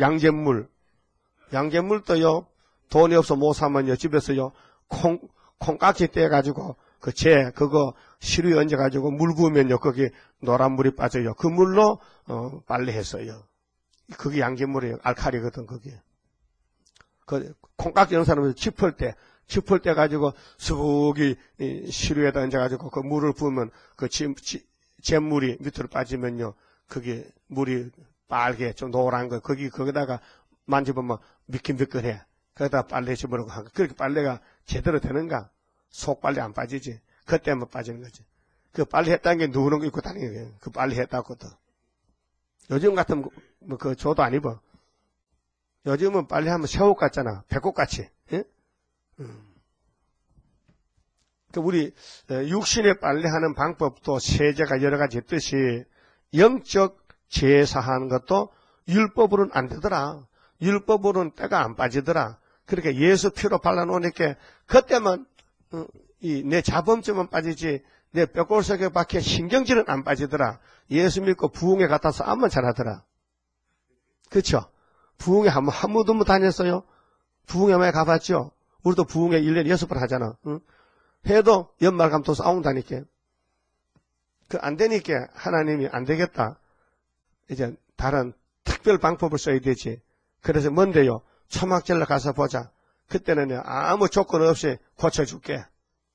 양잿물도요, 돈이 없어 못 사면요, 집에서요, 콩깍지 떼가지고, 그거 시루에 얹어가지고 물 부으면요, 거기 노란 물이 빠져요. 그 물로, 빨래했어요. 그게 양잿물이에요. 알칼리거든, 그게. 콩깍지 넣은 사람은 짚을 때 가지고, 쑥이 시루에다 얹어가지고 그 물을 부으면 잿물이 밑으로 빠지면요, 그게 물이 빨개, 좀 노란 거, 거기다가 만져보면 미끈미끈해. 거기다 빨래 집어넣고 한 거. 그렇게 빨래가 제대로 되는가? 속 빨래 안 빠지지. 그때만 빠지는 거지. 그 빨래 했다는 게 누구는 거 입고 다니는 거예요. 그 빨래 했다고도. 요즘 같으면 그 조도 안 입어. 요즘은 빨래 하면 새옷 같잖아. 배꼽 같이. 예? 우리 육신의 빨래하는 방법도 세제가 여러 가지 있듯이 영적 제사하는 것도 율법으로는 안 되더라. 율법으로는 때가 안 빠지더라. 그렇게 예수 피로 발라놓으니까 그때만 내 자범점은 빠지지 내 뼈골 속에 박혀 신경질은 안 빠지더라. 예수 믿고 부흥회 갔다서 암만 잘하더라. 그렇죠? 부흥회 한 번도 못 다녔어요? 부흥회 많이 가봤죠? 우리도 부흥회 1년에 6번 하잖아. 응? 해도 연말 가면 또 싸운다니까. 안 되니까 하나님이 안 되겠다. 이제 다른 특별 방법을 써야 되지. 그래서 뭔데요? 초막절로 가서 보자. 그때는 아무 조건 없이 고쳐줄게.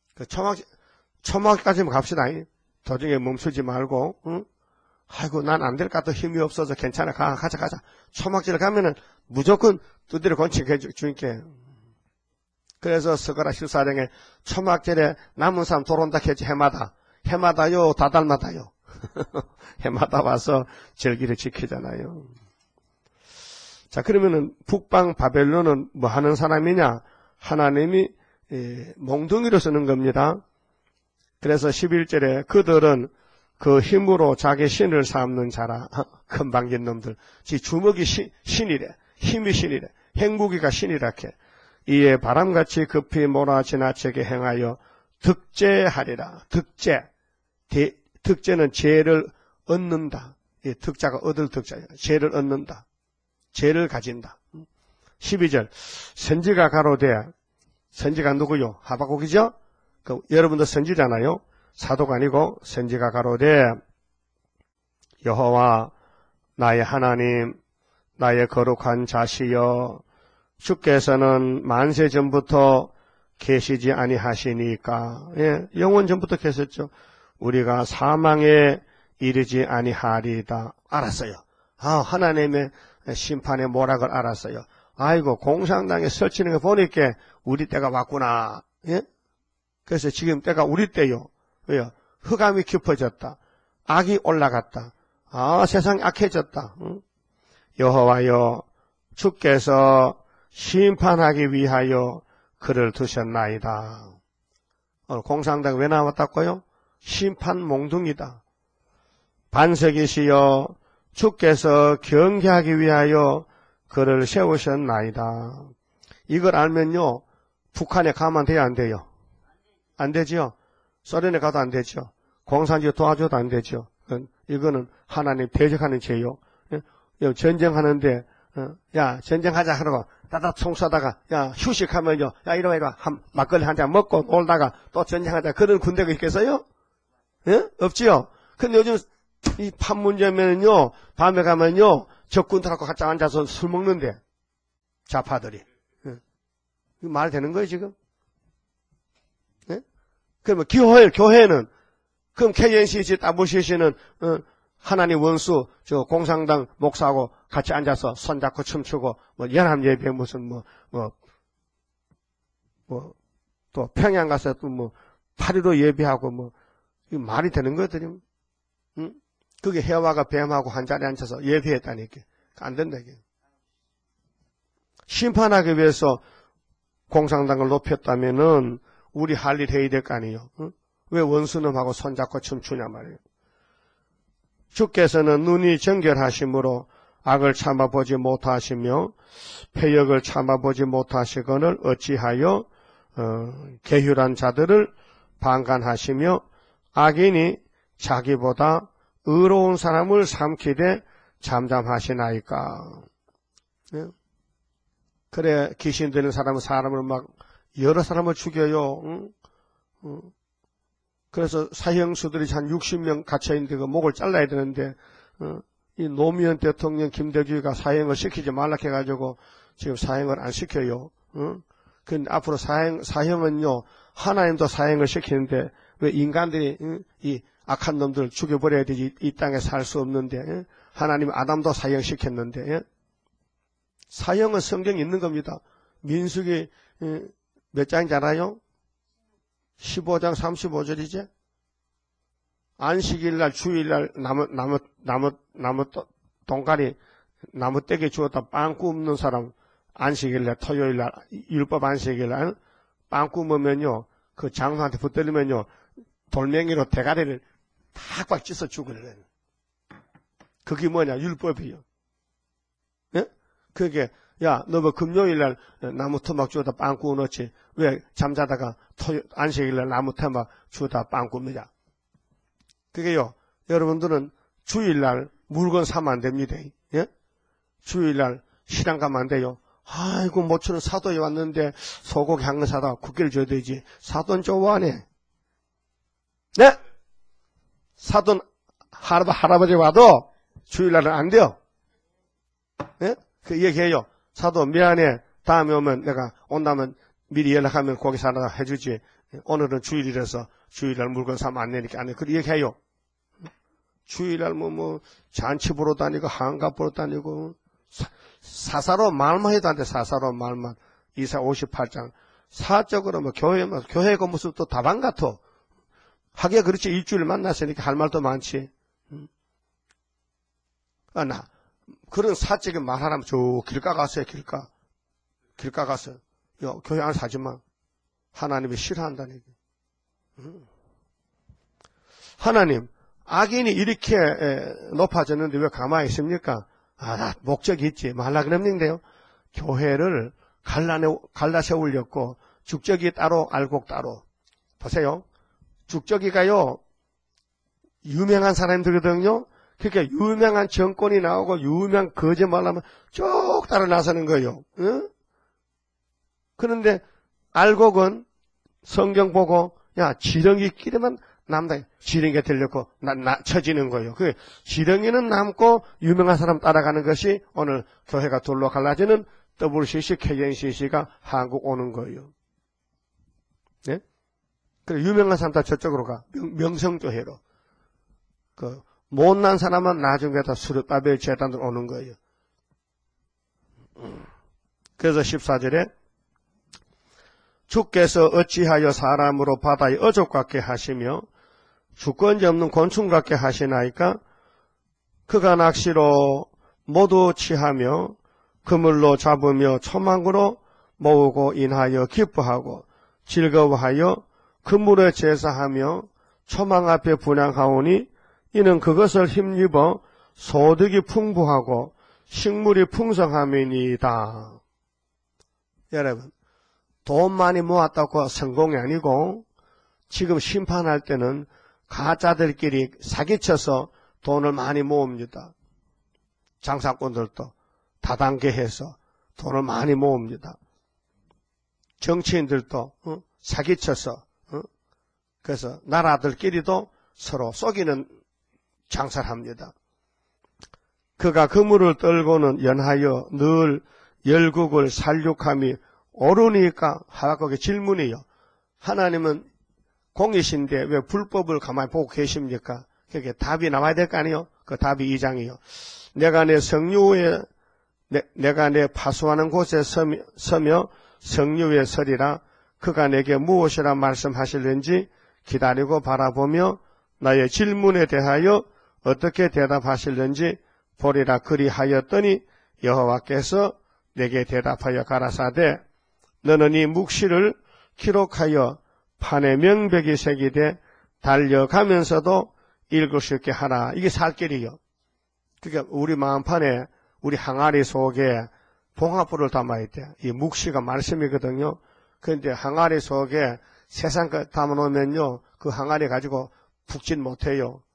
초막까지만 갑시다. 도중에 멈추지 말고. 응? 아이고 난 안 될 것 같아. 힘이 없어서 괜찮아. 가자. 초막절 가면은 무조건 두드려 건축해 주니까. 그래서 스가랴 14장에 초막절에 남은 사람 돌아온다 했지. 해마다요 다달마다요. 해마다 와서 절기를 지키잖아요. 자, 그러면은 북방 바벨론은 뭐 하는 사람이냐? 하나님이 몽둥이로 쓰는 겁니다. 그래서 11절에 그들은 그 힘으로 자기 신을 삼는 자라. 금방진 놈들. 지 주먹이 신이래. 힘이 신이래. 행무기가 신이라케. 이에 바람같이 급히 몰아 지나치게 행하여 득제하리라. 득제는 죄를 얻는다. 득자가 얻을 득자예요. 죄를 얻는다. 죄를 가진다. 12절 선지가 가로되 선지가 누구요? 하박국이죠? 여러분도 선지잖아요. 사도가 아니고 선지가 가로되 여호와 나의 하나님 나의 거룩한 자시여 주께서는 만세 전부터 계시지 아니하시니까. 영원 전부터 계셨죠. 우리가 사망에 이르지 아니하리이다. 알았어요. 하나님의 심판의 모락을 알았어요. 아이고 공산당에 설치는 거 보니까 우리 때가 왔구나. 예? 그래서 지금 때가 우리 때요. 왜요? 흑암이 깊어졌다. 악이 올라갔다. 세상이 악해졌다. 응? 여호와여 주께서 심판하기 위하여 그를 두셨나이다. 공산당 왜 나왔다고요? 심판 몽둥이다. 반석이시여 주께서 경계하기 위하여 그를 세우셨나이다. 이걸 알면요, 북한에 가면 돼요, 안 돼요? 안 되죠? 소련에 가도 안 되죠? 공산주의 도와줘도 안 되죠? 이거는 하나님 대적하는 죄요. 전쟁하는데, 야, 전쟁하자 하라고, 따다 총 쏘다가, 야, 휴식하면요, 야, 이리 와, 막걸리 한 잔 먹고 놀다가 또 전쟁하자. 그런 군대가 있겠어요? 예? 없지요? 근데 요즘 이 판문점에는요, 밤에 가면요, 적군들하고 같이 앉아서 술 먹는데, 좌파들이. 이거 말 되는 거예요, 지금? 예? 그러면 교회는, 그럼 KNCC, WCC는, 하나님 원수, 공산당 목사하고 같이 앉아서 손잡고 춤추고, 연합 예배 무슨, 또 평양 가서 또 8.15 예배하고 이거 말이 되는 거거든요. 응? 그게 해와가 뱀하고 한 자리에 앉아서 예배했다니까. 안 된다, 이게. 심판하기 위해서 공산당을 높였다면은, 우리 할 일 해야 될 거 아니에요. 응? 왜 원수놈하고 손잡고 춤추냐 말이에요. 주께서는 눈이 정결하심으로 악을 참아보지 못하시며 패역을 참아보지 못하시거늘 어찌하여 계율한 자들을 방관하시며 악인이 자기보다 의로운 사람을 삼키되 잠잠하시나이까. 그래 귀신 들린 사람은 사람을 막 여러 사람을 죽여요. 그래서 사형수들이 한 60명 갇혀있는데 그 목을 잘라야 되는데 이 노무현 대통령 김대중이가 사형을 시키지 말라 해가지고 지금 사형을 안 시켜요. 근데 앞으로 사형은요 하나님도 사형을 시키는데 왜 인간들이 이 악한 놈들 죽여버려야 되지 이 땅에 살 수 없는데 하나님 아담도 사형시켰는데 사형은 성경에 있는 겁니다. 민수기 몇 장인지 알아요? 15장 35절이지? 안식일날 주일날 나무 동가리 나무 떼게 주었다 빵 굽는 사람 안식일날 토요일날 율법 안식일날 빵 굽으면요 그 장수한테 붙들리면요 돌멩이로 대가리를 팍팍 찢어 죽으래. 그게 뭐냐 율법이요. 예? 그게 야 너 뭐 금요일날 나무 토막 주워다 빵 구워 넣지 왜 잠자다가 안식일날 나무 토막 주워다 빵 굽느냐. 그게요 여러분들은 주일날 물건 사면 안 됩니다. 예? 주일날 시장 가면 안 돼요. 아이고 모처럼 사도에 왔는데 소고기 한 거 사다 국기를 줘야 되지. 사돈 좋아하네. 네? 사돈 할아버지 와도 주일날은 안 돼요. 예? 그 얘기해요. 사도 미안해. 다음에 오면 내가 온다면 미리 연락하면 고기 사다 해주지. 오늘은 주일이라서 주일날 물건 사면 안 되니까 안 해. 그 얘기해요. 주일날 뭐 잔치 보러 다니고 한갑 보러 다니고 사사로운 말만 해도 안 돼. 사사로운 말만. 이사 58장. 사적으로 뭐 교회 그 모습 또 다방 같아. 하기야 그렇지 일주일 만났으니까 할 말도 많지. 나 그런 사적인 말 하라면 저 길가 가세요. 길가 가서 교회 안에서 하지마. 하나님이 싫어한다니까. 하나님 악인이 이렇게 높아졌는데 왜 가만히 있습니까? 나 목적이 있지. 말라 그랬는데요. 교회를 갈라 세우려고 죽적이 따로 알곡 따로. 보세요. 죽적이가요. 유명한 사람들이거든요. 그러니까 유명한 정권이 나오고 유명한 거짓말하면 쭉 따라 나서는 거예요. 응? 그런데 알곡은 성경 보고 야 지렁이끼리만 남다. 지렁이가 들렸고 쳐지는 거예요. 그 지렁이는 남고 유명한 사람 따라가는 것이 오늘 교회가 돌로 갈라지는 WCC, KNCC가 한국 오는 거예요. 네? 그래 유명한 사람 다 저쪽으로 가. 명성교회로. 그 못난 사람은 나중에 다 수르바벨 재단으로 오는 거예요. 그래서 14절에 주께서 어찌하여 사람으로 바다의 어족 같게 하시며 주권이 없는 곤충 같게 하시나이까? 그가 낚시로 모두 취하며 그물로 잡으며 초망으로 모으고 인하여 기뻐하고 즐거워하여 그물에 제사하며 초망 앞에 분향하오니 이는 그것을 힘입어 소득이 풍부하고 식물이 풍성함이니이다. 여러분 돈 많이 모았다고 성공이 아니고 지금 심판할 때는 가짜들끼리 사기쳐서 돈을 많이 모읍니다. 장사꾼들도 다단계 해서 돈을 많이 모읍니다. 정치인들도 사기쳐서 그래서 나라들끼리도 서로 속이는 장사를 합니다. 그가 그물을 떨고는 연하여 늘 열국을 살육함이 옳으니까 하박국의 질문이요. 하나님은 공이신데 왜 불법을 가만히 보고 계십니까? 그게 답이 나와야 될 거 아니에요? 그 답이 2장이요. 내가 내 성류에 내가 내 파수하는 곳에 서며 성류에 서리라. 그가 내게 무엇이라 말씀하실는지 기다리고 바라보며 나의 질문에 대하여 어떻게 대답하실는지 보리라. 그리하였더니 여호와께서 내게 대답하여 가라사대 너는 이 묵시를 기록하여 판에 명백이 새기되 달려가면서도 읽을 수 있게 하라. 이게 살 길이요. 그러니까 우리 마음판에 우리 항아리 속에 봉합부를 담아야 돼. 이 묵시가 말씀이거든요. 그런데 항아리 속에 세상 거 담아놓으면요 그 항아리 가지고 푹진 못해요.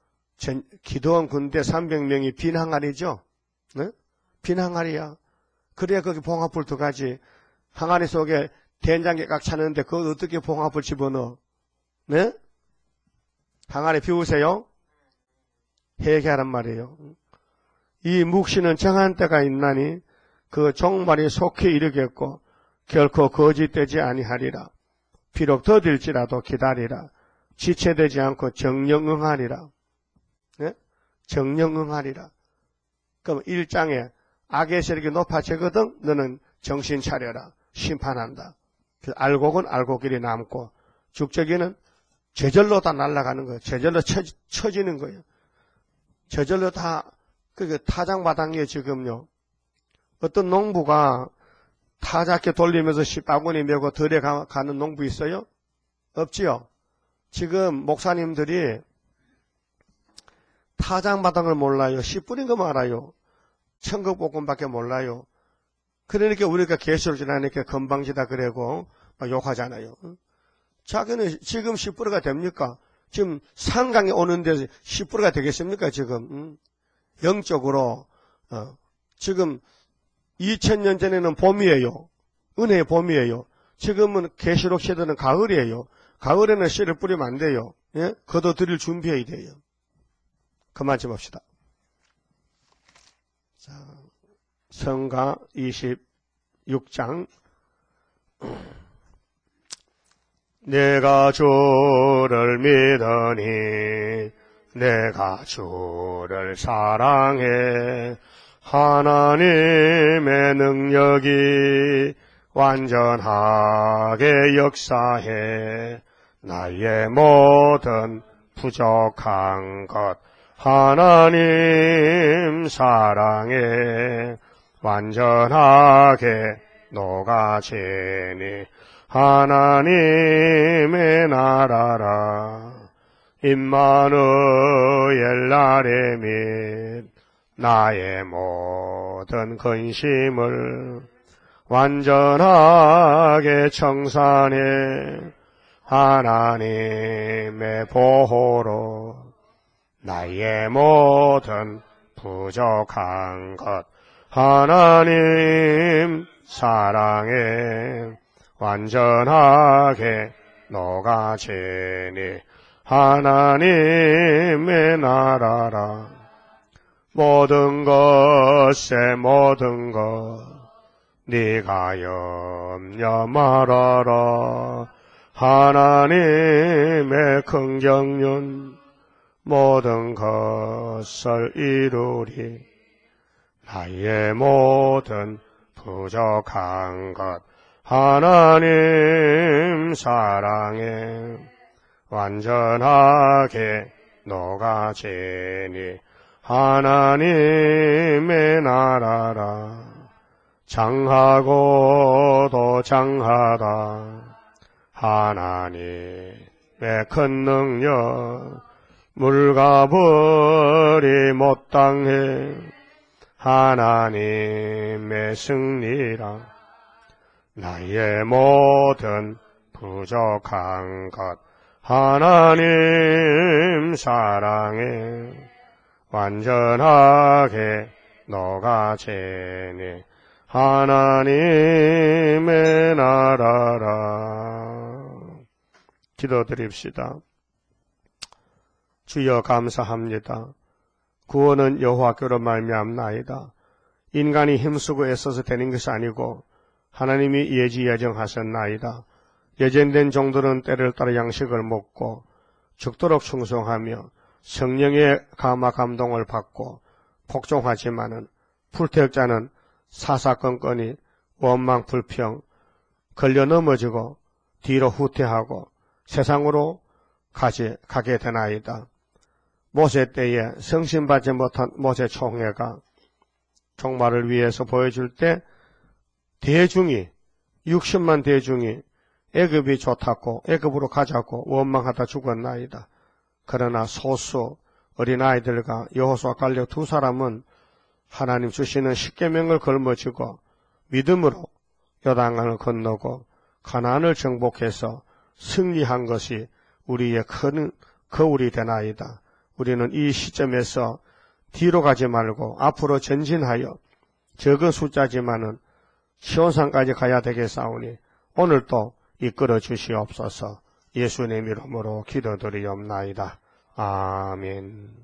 기도원 군대 300명이 빈 항아리죠? 네? 빈 항아리야. 그래야 거기 봉합불 두 가지. 항아리 속에 된장게 깍 차는데 그거 어떻게 봉합불 집어넣어? 네? 항아리 비우세요? 회개하란 말이에요. 이 묵시는 정한 때가 있나니 그 종말이 속히 이르겠고 결코 거짓되지 아니하리라. 비록 더딜지라도 기다리라. 지체되지 않고 정령응하리라. 네? 정령응하리라. 그럼 1장에 악의 세력이 높아지거든 너는 정신 차려라. 심판한다. 알곡은 알곡길이 남고 죽적이는 저절로 다 날아가는 거예요. 저절로 쳐지는 거예요. 저절로 다 그 타장마당에 지금요. 어떤 농부가 타작게 돌리면서 바구니 메고 들에 가는 농부 있어요? 없지요? 지금 목사님들이 타작마당을 몰라요. 씨 뿌린 것만 알아요. 천국복음밖에 몰라요. 그러니까 우리가 계시록 지나니까 건방지다 그러고 막 욕하잖아요. 자기는 지금 10%가 됩니까? 지금 상강에 오는데 10%가 되겠습니까? 지금 영적으로 지금 2000년 전에는 봄이에요. 은혜의 봄이에요. 지금은 계시록 시대는 가을이에요. 가을에는 씨를 뿌리면 안 돼요. 예? 걷어들일 준비해야 돼요. 그만 좀 봅시다. 자, 성가 26장 내가 주를 믿으니 내가 주를 사랑해 하나님의 능력이 완전하게 역사해 나의 모든 부족한 것 하나님 사랑해 완전하게 녹아지니 하나님의 나라라 임마누엘 나의 및 나의 모든 근심을 완전하게 청산해 하나님의 보호로 나의 모든 부족한 것 하나님 사랑해 완전하게 녹아지니 하나님의 나라라 모든 것에 모든 것 네가 염려 말아라 하나님의 긍정륜 모든 것을 이루리 나의 모든 부족한 것 하나님 사랑해 완전하게 녹아지니 하나님의 나라라 장하고도 장하다 하나님의 큰 능력 물과 벌이 못당해 하나님의 승리라 나의 모든 부족한 것 하나님 사랑해 완전하게 녹아지니 하나님의 나라라. 기도드립시다. 주여 감사합니다. 구원은 여호와께로 말미암나이다. 인간이 힘쓰고 애써서 되는 것이 아니고 하나님이 예지예정하셨나이다. 예정된 종들은 때를 따라 양식을 먹고 죽도록 충성하며 성령의 감화 감동을 받고 복종하지만은 불태역자는 사사건건이 원망 불평 걸려 넘어지고 뒤로 후퇴하고 세상으로 가게 되나이다. 모세 때에 성신받지 못한 모세 총회가 종말을 위해서 보여줄 때 대중이 60만 대중이 애굽이 좋다고 애굽으로 가자고 원망하다 죽었나이다. 그러나 소수 어린아이들과 여호수아 갈렙 두 사람은 하나님 주시는 십계명을 걸머쥐고 믿음으로 요단강을 건너고 가나안을 정복해서 승리한 것이 우리의 큰 거울이 되나이다. 우리는 이 시점에서 뒤로 가지 말고 앞으로 전진하여 적은 숫자지만은 시온산까지 가야 되겠사오니 오늘도 이끌어 주시옵소서. 예수님 이름으로 기도드리옵나이다. 아멘.